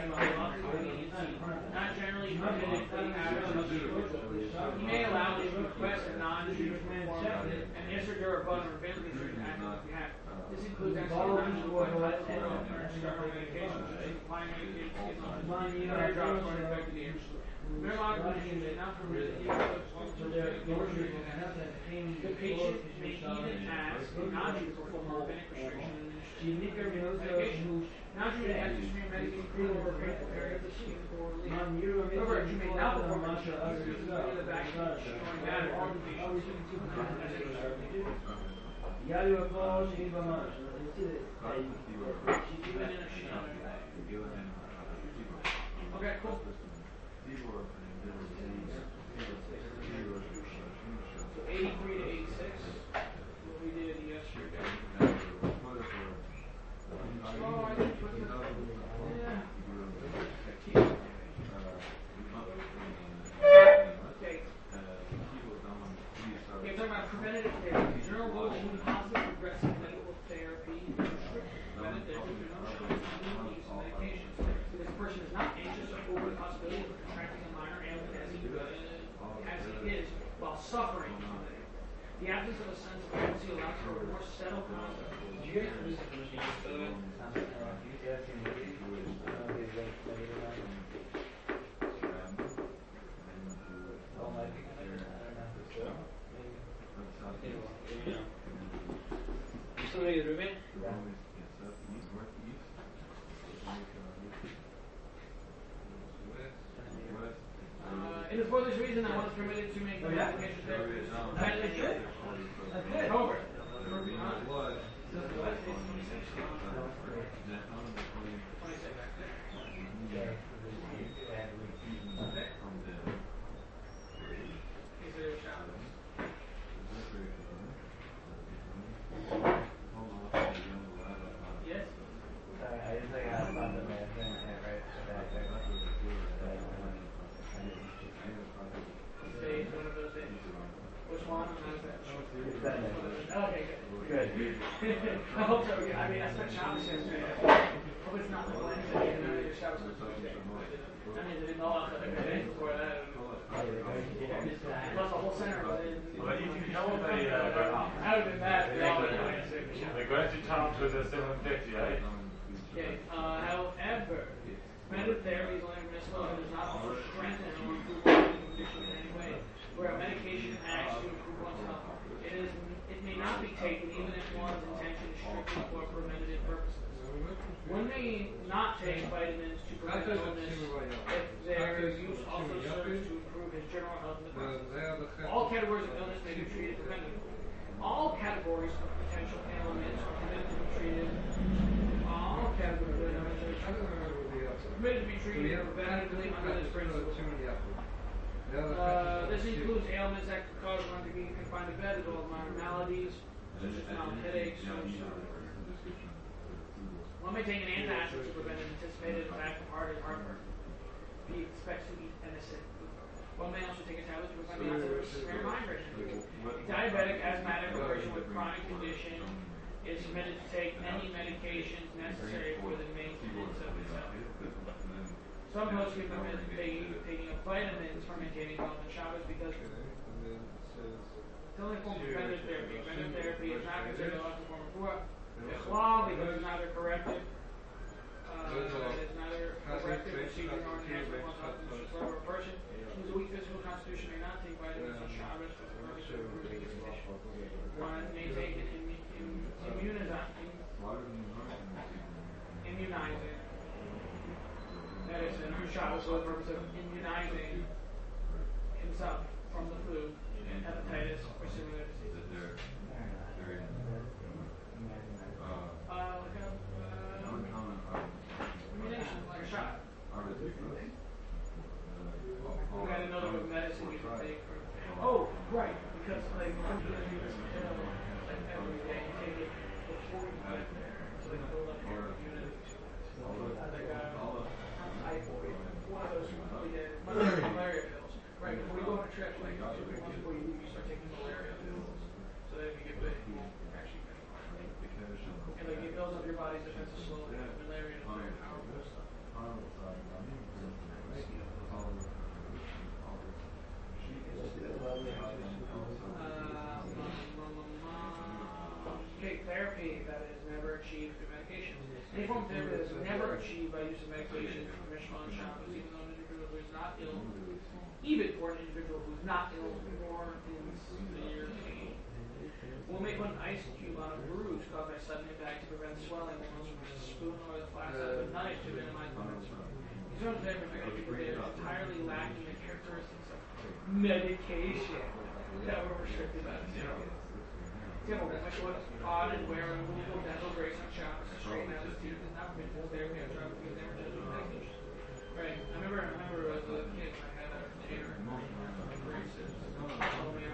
not generally permitted for the average of He may allow these requests of non-Jews to perform an Yisr or family research act on his behalf. This includes external external medications, such as applying medications, or drops for infected ears. Marijuana conditions are not permitted even to their The patient may even ask non-Jews to perform rabbinic restrictions. Non-Jews may have to stream medication or prepare the sheep for relief. However, you may not perform restrictions due to the vaccine showing that all the patients. Okay, cool. So 83 to 86, what we did yesterday. Oh, I didn't put this. Yeah. Okay. Okay, talking about preventative therapy. General rules include positive progressive medical therapy, preventative therapy, use of medications. If the person is not anxious or over the possibility of contracting a minor ailment as he is while suffering from it. The absence of a sense of urgency allows for a more settled concept. You still ready to move in? It is for this reason I was permitted to make the application therapy. However, I hope so. I mean, I spent showers yesterday. Hope it's not the Wednesday and your showers on Tuesday. I mean, they didn't know I was like a day before that. Plus, the whole center was in. But you know they Other than that, they all been doing they go into town with a 750, right? Okay. However, preventative therapy is only permissible if it does not also strengthen or improve one's condition in any way. Where a medication acts to improve one's health, it may not be taken even if one's intention is strictly for preventative purposes. One may not take vitamins to prevent illness if their use also serves to improve his general health in the process. All categories of illness may be treated preventatively. All categories of potential ailments are permitted to be treated. All categories of ailments are permitted to be treated preventatively under this principle. This includes ailments that could cause one to be confined to bed, as well as minor maladies, such as mild headaches. One may take an antacid to prevent an anticipated attack of heart and heartburn. He expects to eat innocent food. One may also take a tablet to prevent the onset of severe migraine. A diabetic, asthmatic, or person with chronic condition is permitted to take any medications necessary for the maintenance of his health. Some folks can permit taking of vitamins for maintaining health on Shabbos because it's only a form of preventative therapy. Preventative therapy is not considered a lawful form of ruach. Because it's neither corrective, procedure nor enhancement of one's health. For a person whose weak physical constitution may not take vitamins on Shabbos for the purpose of improving his condition. One may take an immunizing. That is, on Shabbos for the purpose of immunizing himself from the flu, hepatitis, or similar diseases. Immunization, like a shot. We got to know what medicine you can take for. Oh, right, because like every day you take it before you get there, so they can build up your immunity. Typhoid, one of those malaria pills. Right, before you go on a trip, like 2 months before you leave, you start taking malaria pills, so that if you get bit, you actually get it. And like it builds up your body's defenses slowly. Malaria is very powerful stuff. Okay, therapy that is never achieved through medication. Any form of therapy that is never achieved by use of medication from Mishma and Shabbos, even though an individual who is not ill, even for an individual who is not ill or in severe pain, will make one ice cube on a bruise caused by sudden impact to prevent swelling, and also use a spoon or the flat side of a knife to minimize movements. These forms of therapy make people that are entirely lacking the characteristics of medication that were restricted by the therapy. Example, that's like what odd and wear a removable dental brace on Shabbos to straighten out his teeth is not permitted therapy on Shabbos because they were just with medication. Right. I remember as a kid I had a retainer braces. Told me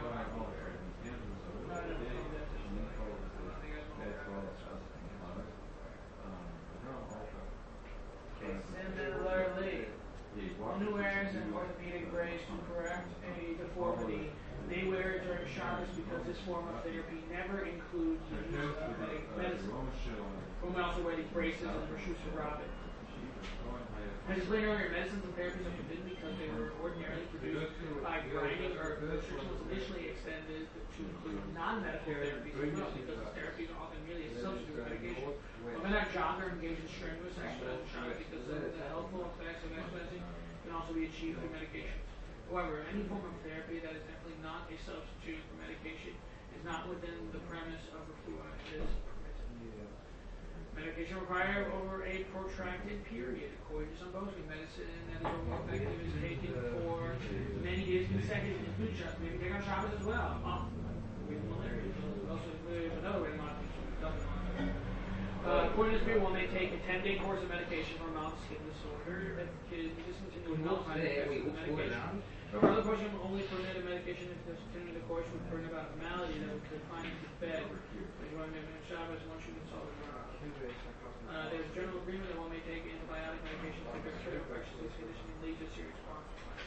similarly, one who wears an orthopedic brace to correct a deformity may wear it during Shabbos because this form of therapy never includes the use of medicine. Women also wear these braces and prosciutto for Robin. As explained earlier, medicines and therapies are forbidden because they were ordinarily produced by grinding herb. The restriction was initially extended to include non-medical therapies as well, because therapies are often merely a substitute for medication. Women are jogger engaged in strenuous exercise because of the helpful effects of exercising can also be achieved through medication. However, any form of therapy that is definitely not a substitute for medication is not within the premise of refuah and is permitted. Medication required over a protracted period. According to some books, medicine that is more effective is taken for many days consecutively, including Shabbos. Maybe take on Shabbos as well. Malaria. Also, another way to monitor according to this period, one may take a 10-day course of medication for a mild skin disorder. If kids discontinue with not finding effects of the medication. However, other portion will only permit a medication if discontinuing the course would bring about a malady that would confine him to bed. Like running on Shabbos, one should consult with one. There's general agreement that one may take antibiotic medication to fix certain infections. This condition may lead to serious consequences.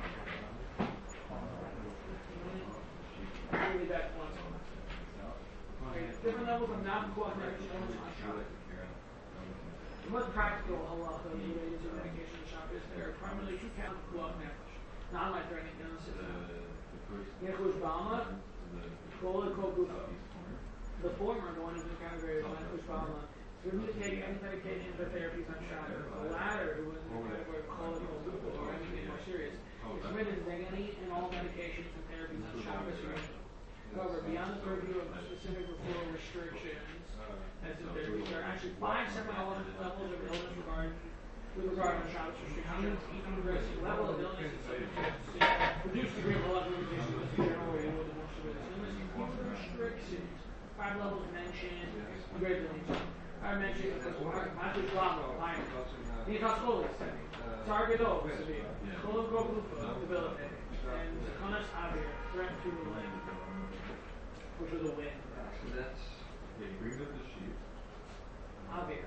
Really bad consequences. Different levels of non-cooperative medication on Shabbos. The most practical halacha related to medication on Shabbos, there are primarily two kinds of kuach nefesh, non-life-threatening illnesses. Nechush b'alma, kol gufa. The former, the one who's in the category of nechush b'alma, is going to take any medication for therapies on Shabbos. The latter, who is in the category of kol gufa, or anything more serious, is permitted to take any and all medications and therapies on Shabbos. However, beyond the purview of specific referral restrictions, as if there are actually 5 separate levels of illness with regard to Shabbos restrictions. Each progressive level of illness is subject to reduced degree of molecular limitation with the general rate of the most severe illness. Including restrictions. 5 levels mentioned, greater than each other. I mentioned Matus Lamo, iron. Nicoskolis, Sargadol, severe. Kolokoplupa, debilitating. And Zakonas Avir, threat to the limb. Which was a win. So that's the agreement of the sheep. Avir.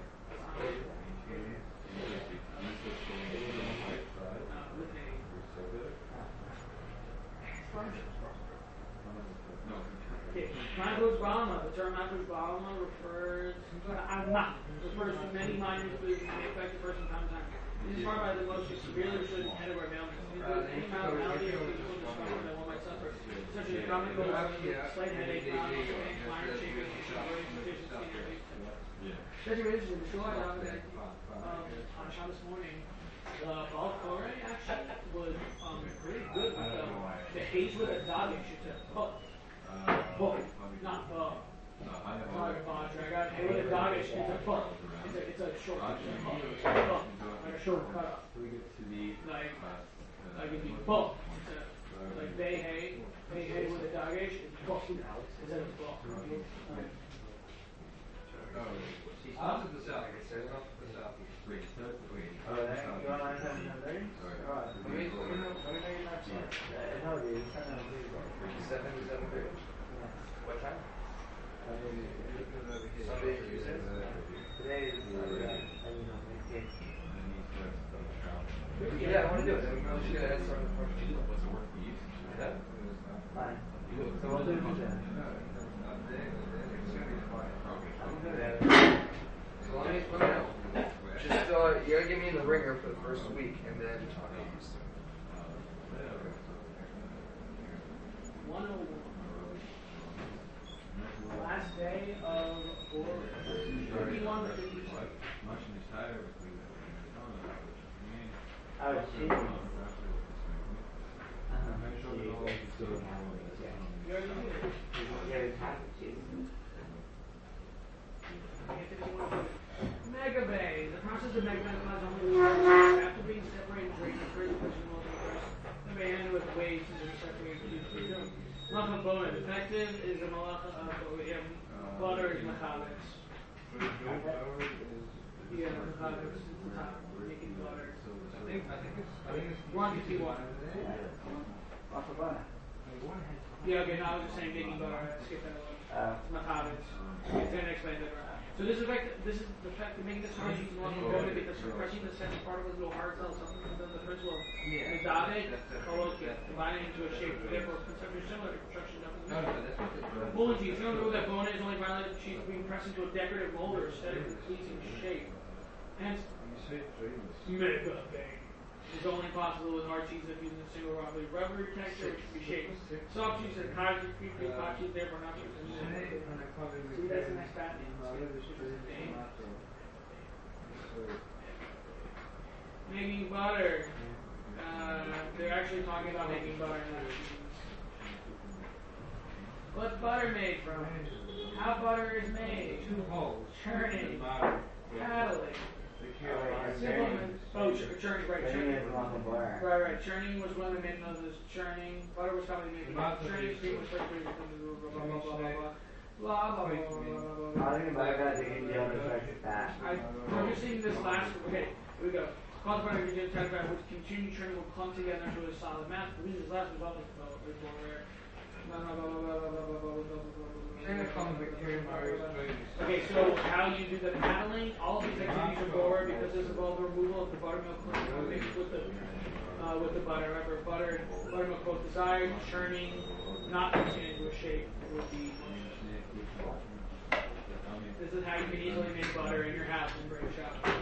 Matus Balma. The term Matus Balma refers to many minor diseases that may affect a person from time to time. This is marked by the most severely restricted category of ailments. Any mild malady or physical discomfort that one might suffer, such as stomach ulcers, slight headache, minor shaking, deficiency, Very interesting. The show I got on Shabbos morning, the Baal Koreh actually was pretty good with the haze with a dagish. It's a book, not book. Sorry, I got hay with a dagish. It's a book. It's a short cut. It's a book, like a short cut. Like if you book. like Behe with a derogation, instead of block. Off to the south. Off to the south. Wait. Oh, then you want to line time at 10:30? Alright. Let me know you're not seeing it. No, dude, it's not gonna be 7 to 7:30. What time? Sunday, Tuesday. Today is Yeah, I want to do it. I'm just gonna add some. Yeah. fine. So we'll do Tuesday. I'm good at it. So let me know. Just you gotta get me in the ringer for the first week, and then talk to you soon. 101. Last day of 51 to 52. Oh, jeez. You already did it. Yeah, it's half of cheese. Mega Bay. The process of Mega Bay applies only to after being separated and drained the first person will be first. The may end with waves to separate the two. Malacha Bona. Effective is the Malacha of butter is Machavitz. Yeah, Machavitz. Making butter. I think it's. One to two water. Yeah, okay, no, I was just saying making butter. I skipped that one. Machavitz. It's going to explain that. So this is the fact of making this hard using one component because compressing the second part of a little hard cell something within the principle of Nidave, combining into a shape, therefore conceptually similar to construction definition. Molding sheets. You don't know that bone is only violated sheets being pressed into a decorative mold or aesthetically pleasing shape. Hence, Mega Bay is only possible with hard cheese that using a single rubbery texture which can be shaped. Soft cheese and hard cheese, hot cheese, therefore not cheese. See, that's the next bad name. Making butter. They're actually talking about making butter, not cheese. What's butter made from? How butter is made? Churning, paddling. Churning, right. Right. Churning was one of the main knows churning. Butter was probably made from churning. Steam was first made from blah blah blah. I think about that to get the other side of that. I'm just seeing this last. Okay, here we go. Cause butter ingredients which continue churning will clump together into a solid mass. The reason this last was always rare. Okay, so how you do the paddling, all of these activities are bored because this involves the removal of the buttermilk mixed with the butter. Remember, buttermilk both desired, churning, not mixing into a shape would be. This is how you can easily make butter in your house and break Shabbos.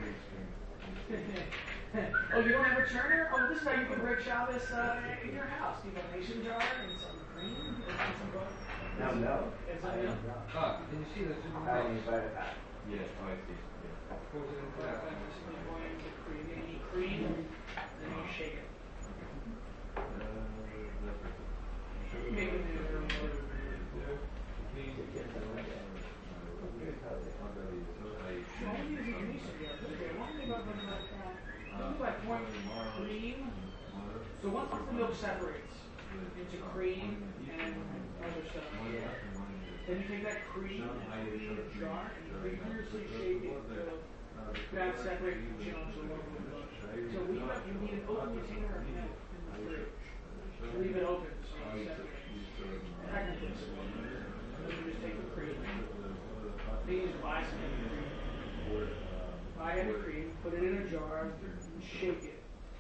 Oh, you don't have a churner? Oh, this is how you can break Shabbos in your house. You have a mason jar and some cream and some butter. No. It's not milk. Did you see that? I don't need butter fat. Yes, I see. You need cream, then you shake it. Make it in your own butter. Cream. So once the milk separates into cream and other stuff, then you take that cream into a jar and vigorously shake it until that separates chunks along with the milk. So you need an open container of milk in the fridge. Leave it open so it separates. Technically, then you just take the cream. Then you just buy some heavy cream. Buy heavy cream, put it in a jar, and shake it.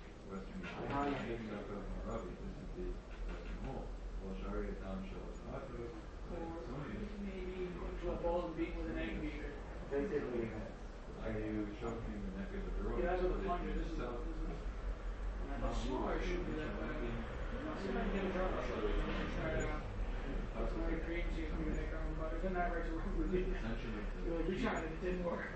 Or maybe put into a bowl and beat with an egg beater. Are you choking the neck of the girl? Yeah, that's what the plunger is. This is how smaller it should be that way. I'll see if I can get a jar. I'll show you. Try it out. Put some heavy cream so you can make our own butter. Then that right to work with it. You're like, we tried it, it didn't work.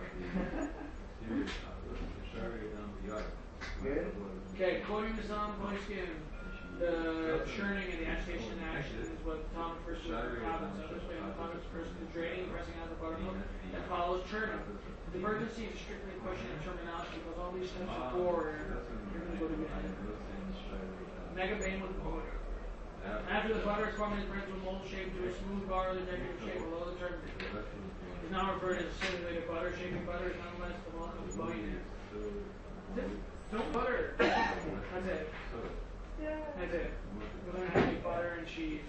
Good? Okay, quoting the song, Skin, the churning and the agitation in action is what Tom refers to as the province. This way, the province person is draining and pressing out the buttermilk that follows churning. The emergency is strictly a question of terminology because all these steps are forward. You're going to go to the end. mega pain with the butter. After the butter is formed, it turns from mold shape to a smooth bar of the negative shape below the turbine. It's now referred as simulated butter. Shaping butter is nonetheless the one of the bone. Don't butter. That's it. That's it. We're going to have to butter and cheese.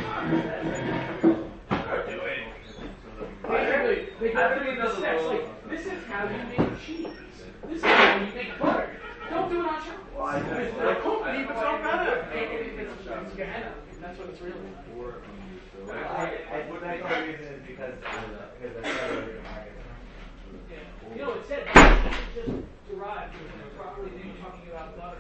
They go through the steps. Like, this is how you make cheese. This is how you make butter. Don't do it on chocolate. The company puts on better. It's Gehenna. That's what it's really like. I think the reason is because that's you know, it said it's just derived from the properly they were talking about butter.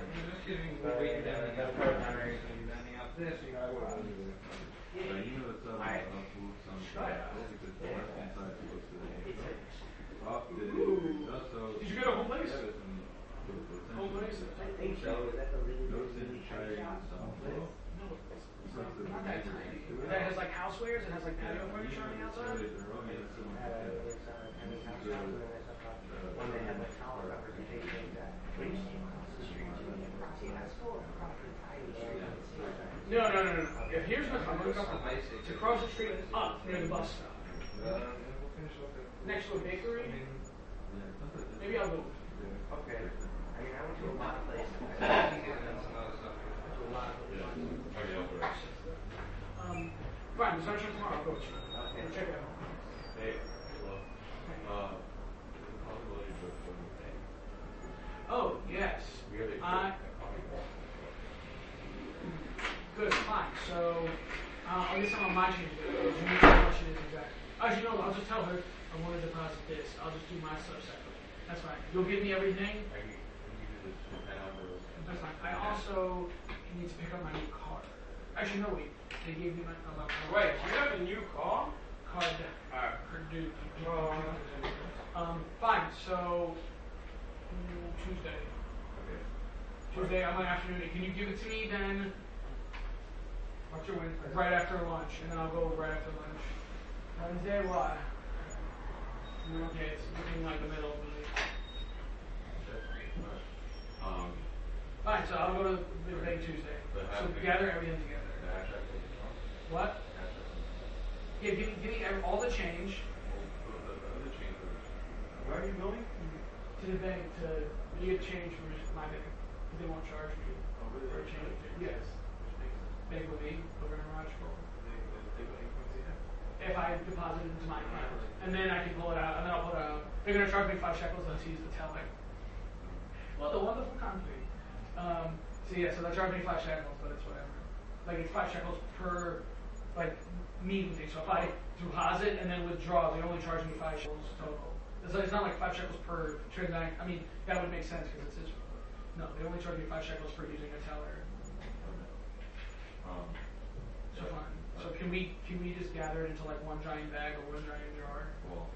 Did you go to home place? Home place? I think so. Is that the legal? Not that tiny. That has like housewares, it has like patio furniture on the outside. When they have a tower representation that brings you across the street to the see that's full of property tiny. No. If here's what I'm going to go it's across the street and up near the bus stop. Next to a bakery. Maybe I'll go. Okay. I mean, I went to a lot of places. Fine, we'll start showing tomorrow. I'll go with you. Okay. Check it out. Hey, Oh, yes. Good, fine. So, I'll get some of my changes. You know how much it is exactly. Actually, no, I'll just tell her I want to deposit this. I'll just do my stuff separately. That's fine. You'll give me everything? That's fine. I also need to pick up my new car. Actually, no, wait. They gave me my car. wait, you have a new car? Purdue. Fine. So, Tuesday. Okay. Tuesday, on my afternoon. Can you give it to me then? What's your Wednesday? Right after lunch, and then I'll go right after lunch. Wednesday, why? Okay, it's looking like the middle of the week. Fine, so I'll go to the thing Tuesday. So gather everything together. What? Yeah, give me all the change. Where are you going? To the bank to get change from my bank. Because they won't charge me for a change. Yes. Bank will be over in Rochefort. If I deposit it into my account. And then I can pull it out, and then I'll pull it out. They're going to charge me 5 shekels, let's use the teller. Well, the wonderful country. So they'll charge me 5 shekels, but it's whatever. Like, it's 5 shekels per, like, meeting thing. So if I deposit and then withdraw, they only charge me 5 shekels total. It's not like 5 shekels per transaction. I mean, that would make sense because it's Israel. No, they only charge me 5 shekels for using a teller. So fine. So can we just gather it into like one giant bag or one giant jar? Well,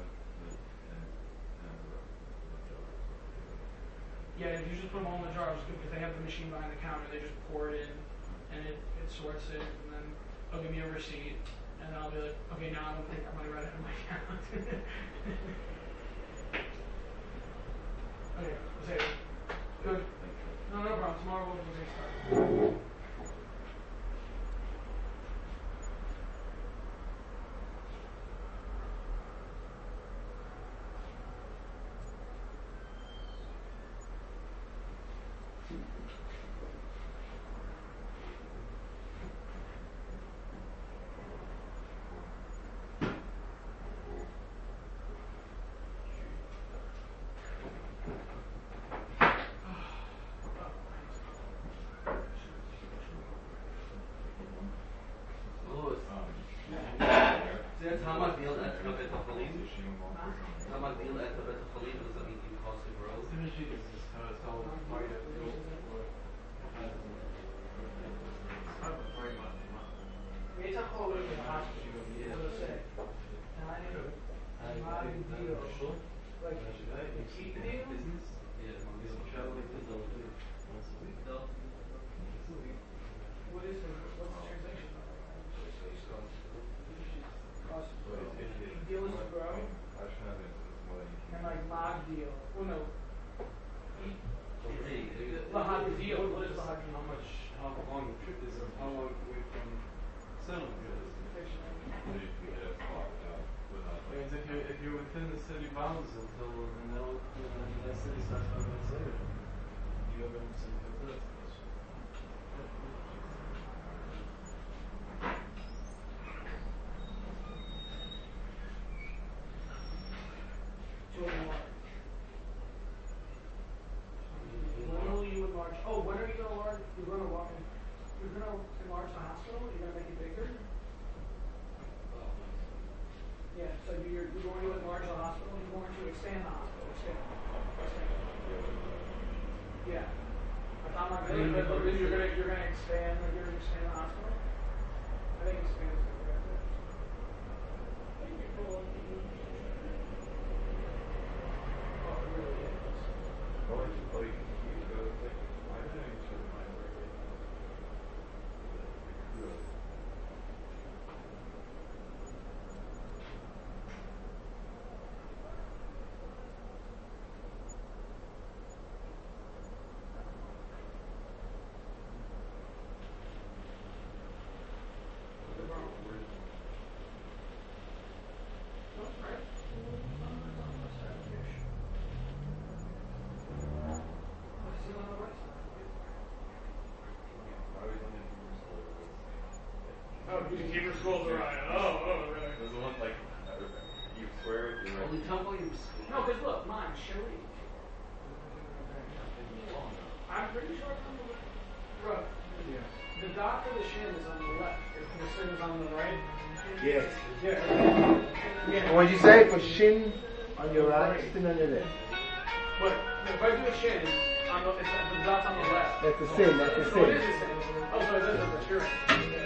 Yeah, if you just put them all in the jar, because they have the machine behind the counter, they just pour it in, and it sorts it, and then they'll give me a receipt, and then I'll be like, okay, now I don't think I'm going to write it in my account. Okay, let's say it. Good. No problem. Tomorrow we'll start. you're within the city bounds until the city starts 5 minutes later. You have some control. When will you enlarge? Oh, when are you going to learn? You're going to walk in. You're going to enlarge the hospital? You're going to make it bigger? Yeah, so you're going to enlarge the hospital? You're going to expand the hospital? Expand. Yeah. I thought my you're going to expand. Like you're going to expand the hospital? I think expand is the correct word. Oh, it really is. Keeper schools are right. Really? There's the one like you swear with your right. Only temple you No, because look, mine, Sharif. I'm pretty sure it's on the left. Bro, the dot for the shin is on the left. If the shin is on the right. Yes. Yeah. What did you say? For shin on your right, sin on your left. But if I do a shin, the dot's on the left. That's a sin. That's a Oh, it sin. is a sin. Oh, so it is a sin. You're right.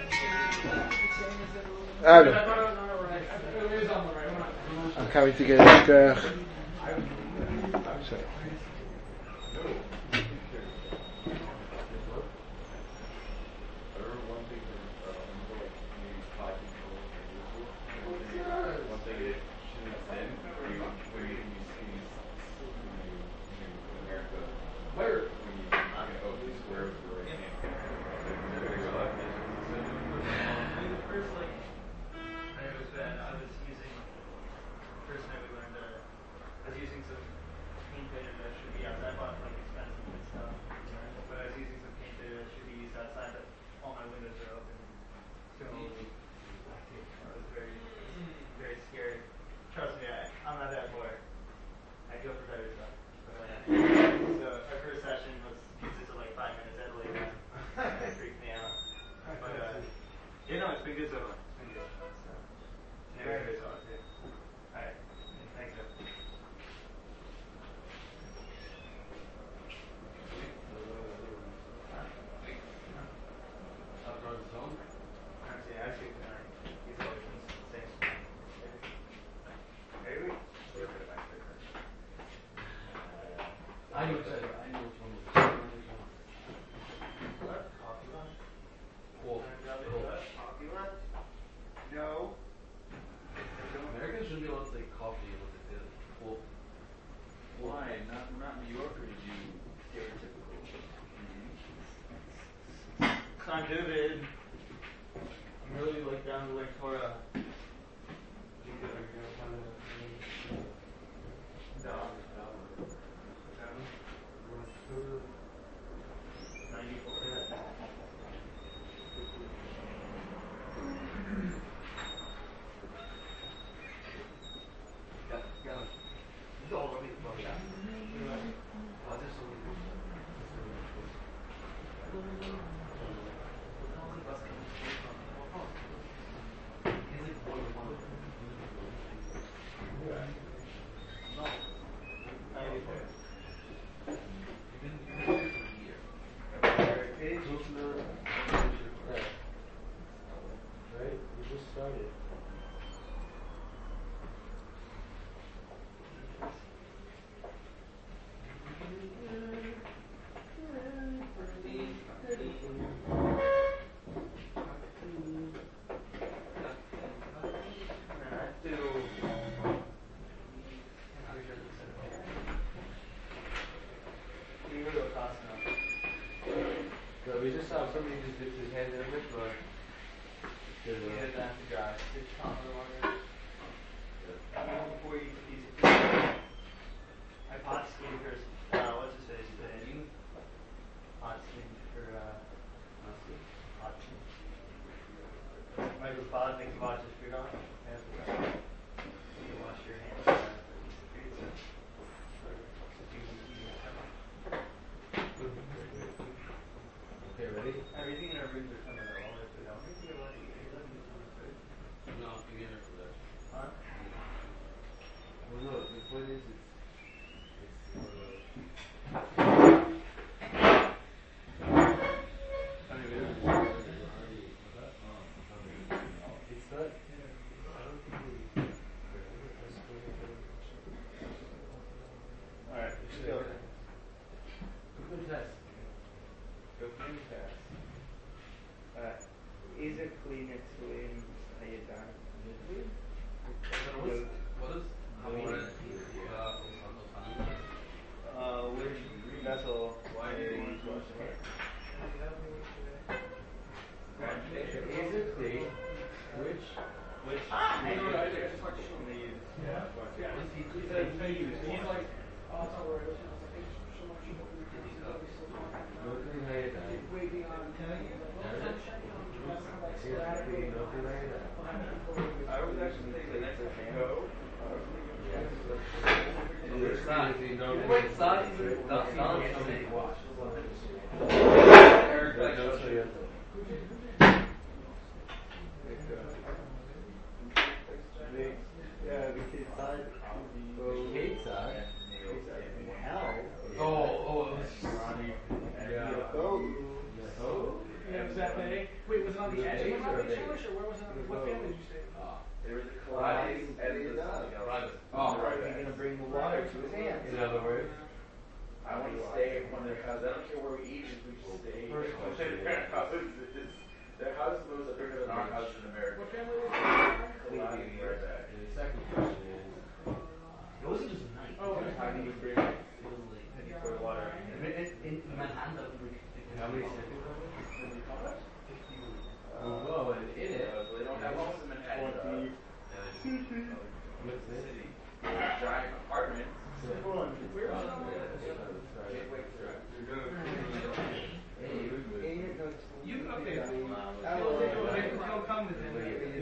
Okay. It is on the right. I'm coming to get it. Sorry. We just saw somebody just dipped his hand in it, but You have to dry. It's on the water. Before you It's not. Alright, still. Good test. Go for the test. Is it clean between Ayadan? What is? Which vessel? Why do you want to watch it? Is it clean? Which? I know what I did. I just talked to Sean. Yeah. He's like, oh, it's all right. I think so much. Way beyond. I was actually thinking next time I go. Wait, Saudi is not watch. Eric, like, Yeah, the kid side. Kate side. Hell. oh, Yeah. Yeah, was that day? Wait, was it on the edge of the Mojave Jewish, or where was it? What family did you stay with? There was a class and the private. Oh, He's gonna bring the water to his hands. In other words, I want to stay at one of their houses. I don't care where we eat, if we just stay at their houses. Their house was a bigger than our house in America. What family was it? Right back. the second question is, It wasn't just a night. Oh, okay. How do you bring It was like, for water? in my hand, that was like, how many seconds are there? Oh, Whoa, and in it, they don't have homes in Manhattan. what's this? City. Giant apartments. Where was it? you can update it. He'll come with him.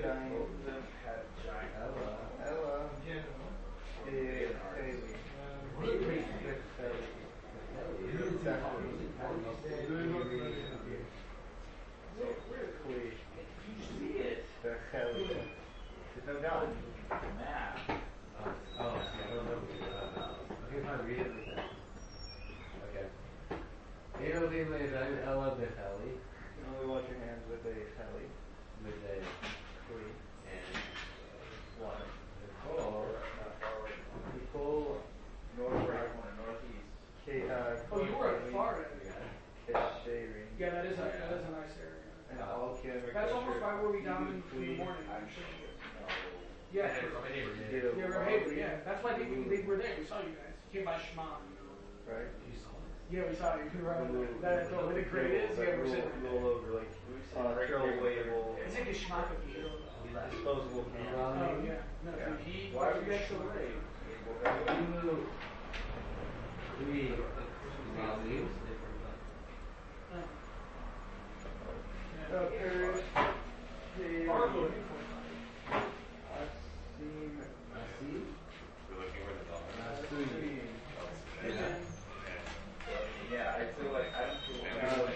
Okay, fine, read it with that. Okay. Elohim Le'edaim Ella Becheli, Only wash your hands with a heli. with a Clean. and Water. Nicole, People. Northwest, northeast. Oh, you were at far end. Keshering. Yeah, that is a nice area. And all can. That's almost by where we down in the morning. Actually. Yeah. Yeah, we're Haver, yeah. That's why they were there. We saw you guys. You came by Shema. Right? Yeah, we saw you. Right over there. That's where the crate is. Yeah, we're sitting right roll there. over like trailwayable. It's like a Shema cookie. Disposable can. Oh, yeah. No, he. Why are you guys so late? Yeah, I feel like I don't feel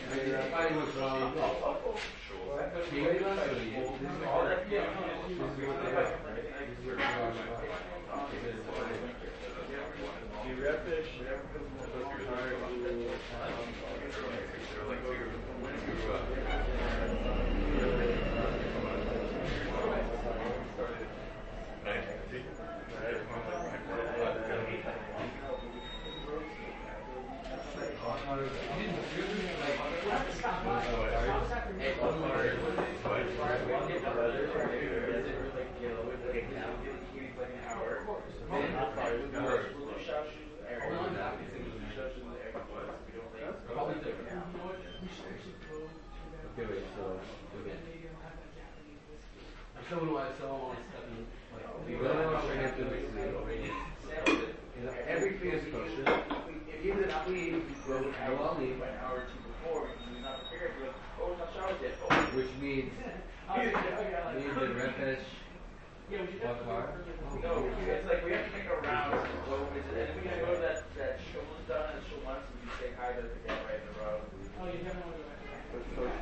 Every previous question, if you did not leave, you go an hour or two before, because you're not prepared, you're like, oh, it's not showered yet. Oh, which means the refresh one car. no, it's like we have to make a round to go visit, and we gotta go to that show was done, and show once, and you say hi to the guy right in the road. Oh, you definitely want to go back. That's gonna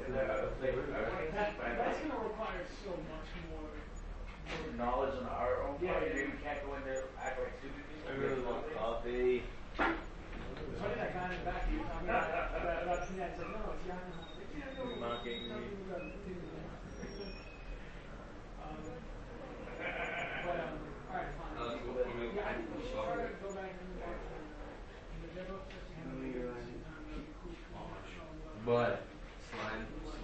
require so much more more knowledge on our own Yeah, maybe we can't go in there act like stupid people. I really want coffee. So I did that guy in the back of you talking about Trinidad. I said, no, it's Yana. Mocking me. Alright, fine. Yeah, I think we should try to go back and the DevOps system. But slime.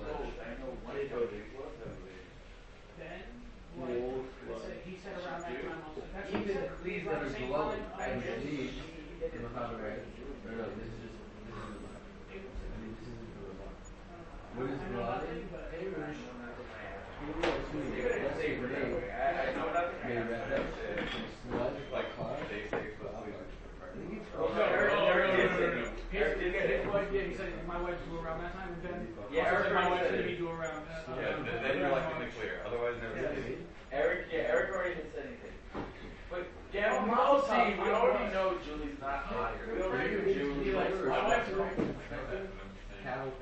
Then, he said around that time also. That's what he Even said. cleaves that are glowing, I believe, in the copyright. Or no, this is the line. I mean, this isn't the line. What is the line? Let's say grenade. I know nothing. Maybe wrap up. Sludge, like car. Here's what he said. My wife flew around that time, and then Yeah, my wife said said he flew around. Then you're like in the clear. Otherwise, never. Eric already didn't say anything. But yeah, we already know Julie's not hot here. We already know Julie likes her. Cow.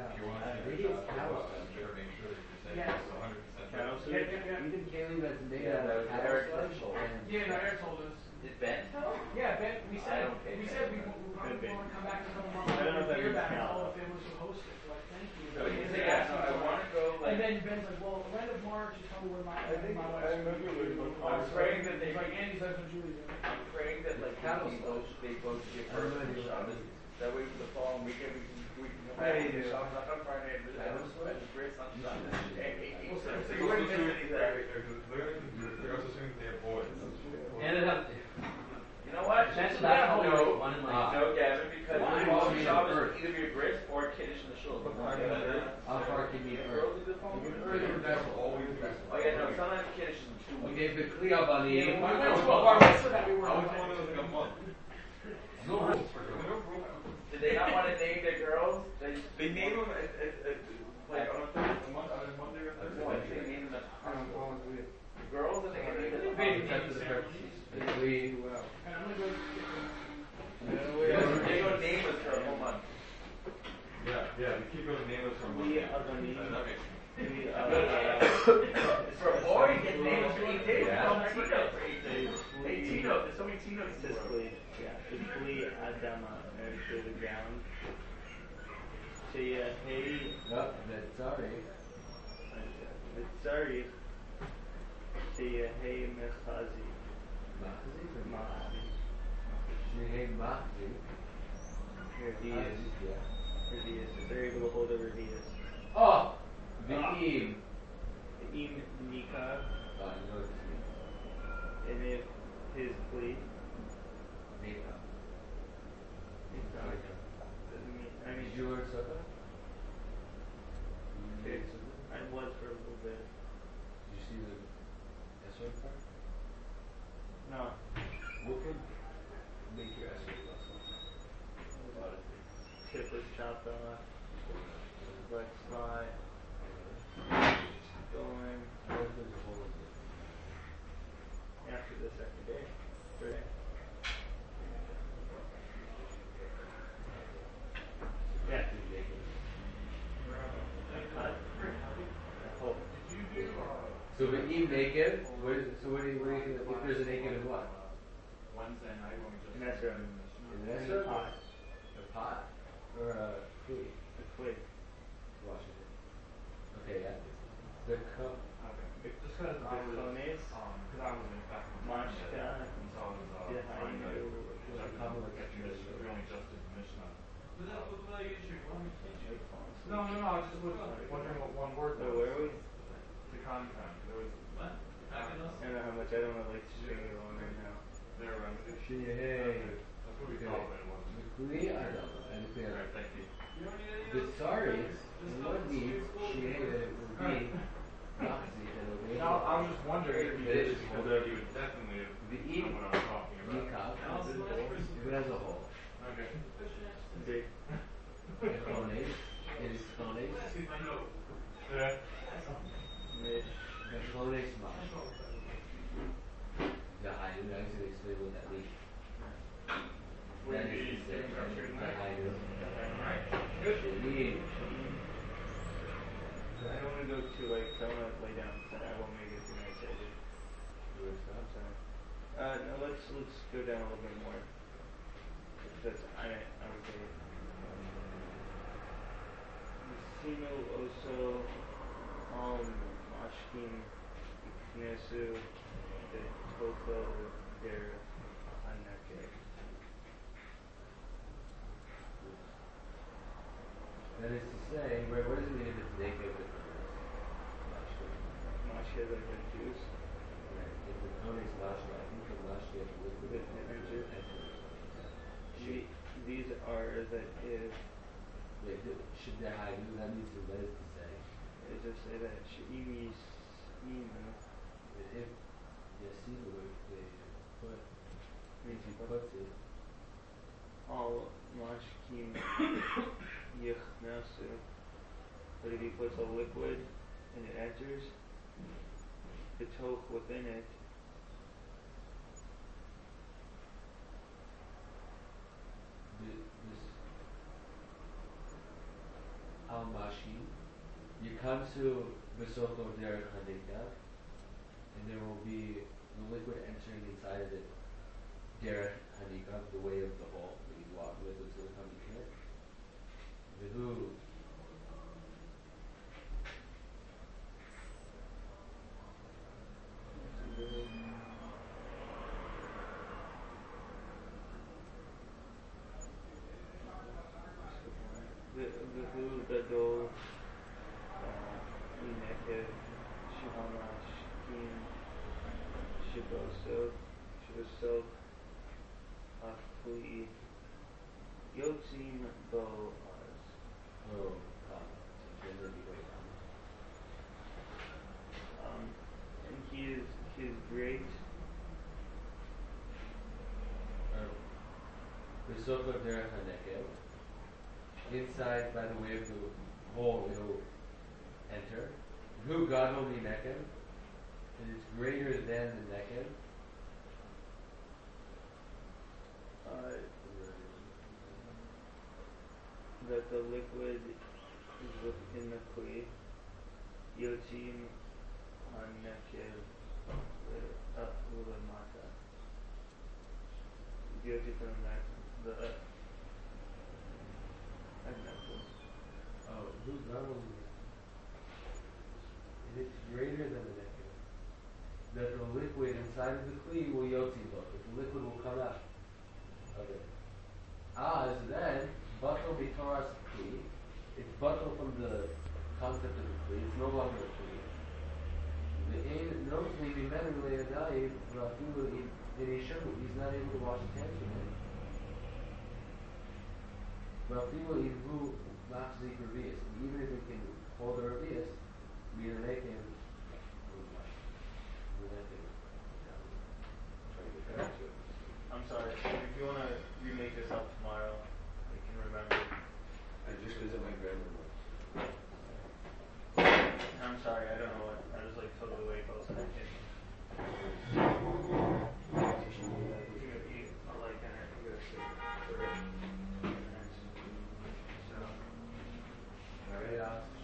Yes. Even Kaylee that's made Yeah, that out was of Eric cattle Fletchel. and Yeah, no, Eric told us. Did Ben tell? Yeah, Ben, we said don't pay we attention. probably want to come back in a couple months. I don't know if that hear means back count. all the families who host it. Like, thank you. So you say, yeah, no, I want to go. And then Ben's like, well, the end of March is probably where my wife's. I'm praying that they. He's like, Andy's that's what Julie's doing. I'm praying that like they both get first for Shabbos. That way for the following weekend we can come back to Shabbos on Friday and grace on Sunday. So you wouldn't miss anything. They're also assuming they have boys. And it up. You know what? That's No, one in my. no, Gavin, because Why? following Shabbos would either be a bris or a kiddush in the shul. how far can you Girls do the following. That's always best. Oh yeah, no, sometimes kiddush is in 2 weeks. Okay, the clear up on the We eight. went to a bar mitzvah that we were I was on. one of those like a month. No rules for Did they not want to name their girls? They name them like on a Monday or Thursday. What? They name them the girls and they name them Baby the We And I'm gonna go. They go nameless for a whole month. Yeah, they keep them nameless for a month. We are going to That makes For a boy, you get nameless for 8 days. Yeah. Call them Tino for 8 days. Hey, Tino, there's so many Tinos in this world. Kli Adama, to the ground. Hey, oh, that's sorry. sorry. Hey, Mechazi. Mahzi. Here he is. Here he is. They're able to hold over he is. Oh! V'im. Im Nika, Oh, you know what this means. and if his plea. Nika. Doesn't mean, I mean, Did you learn Sukkah? I was for a little bit. Did you see the S-word part? No. What would make your S-word less about it? Tip was chopped off. Like fly. Going after the second day. Third day. Yeah. So V'im naked, so what do you think, if there's a naked in what? Wednesday night when we just. And that's right. In an S-word? Pot. A pot? Or a kli? The quid. Washington. Okay, yeah. The cup. Just because I was, Cones. because I was in fact Mashka. so I was, trying to, we only just did the Mishnah. No, I just was wondering what one word So was. where are we? The content. There was, what? I don't know how much. I don't know like string it on right now. There was. Hey. That's what we called it. Kli Adam. And clear. Alright, thank you. The Tsaris, what means she hated would be Mahzi and would be Now, I was just wondering if you It did is because you would definitely have V'im known what I was talking about. Nikah, if it has a hole. Okay. Big. Chones, it is Chones. Yeah. Mish. And Chones Mash. The Hainu, I actually explain what that means. That is to say, the Hainu. V'im. I don't want to go too like. I want to lay down. So I won't make it too nice. I did. No, let's go down a little bit more. That's I would say. Sino also Mashkin Iknesu the Toko der Hanake. That is to say, what does it mean if it's naked with the Mashke like the juice. Right. If the tone is mashke, I think the mashke is liquid energy. These are that if. Wait, should the haidu, that means what is to say? It just say that Shimi Sima. If Yasimu, if they put, if he puts it. All Mashkim Yichnasu. But if he puts a liquid and it enters, the toch within it. This Al-Mashi, you come to Besoko Derek Hanika, and there will be the liquid entering inside of it, Derek Hanika, the way of the hole, that you walk with, it's going to come in here. Vihu. Vihu Gadol Ineke Shihamash Kim Shibosov Afui Yotzim Boaz. Oh, and he is great. Besoko Derech HaNekev. Inside, by the way of the hole, it will enter. Who Gadol Mi Nekev, and it's greater than the Nekev. That the liquid is within the kli. Yotzim HaNekev Ulamata. Yotzim from the Oh, who Gadol Mi? And it's greater than the Nekev. That the liquid inside of the kli will Yotzim Bo. The liquid will come out of it. So then, Batal B'Toras Kli, it's Batal from the concept of the Kli, it's no longer a Kli. The aim, notice maybe men related value, he's not able to wash his hands with it. Even if it can hold the Revius, we are making I'm sorry. If you want to remake this up tomorrow, you can remember. I just visit my grandmother. I'm sorry. I don't know what. I was like totally way close to that kid. Alright,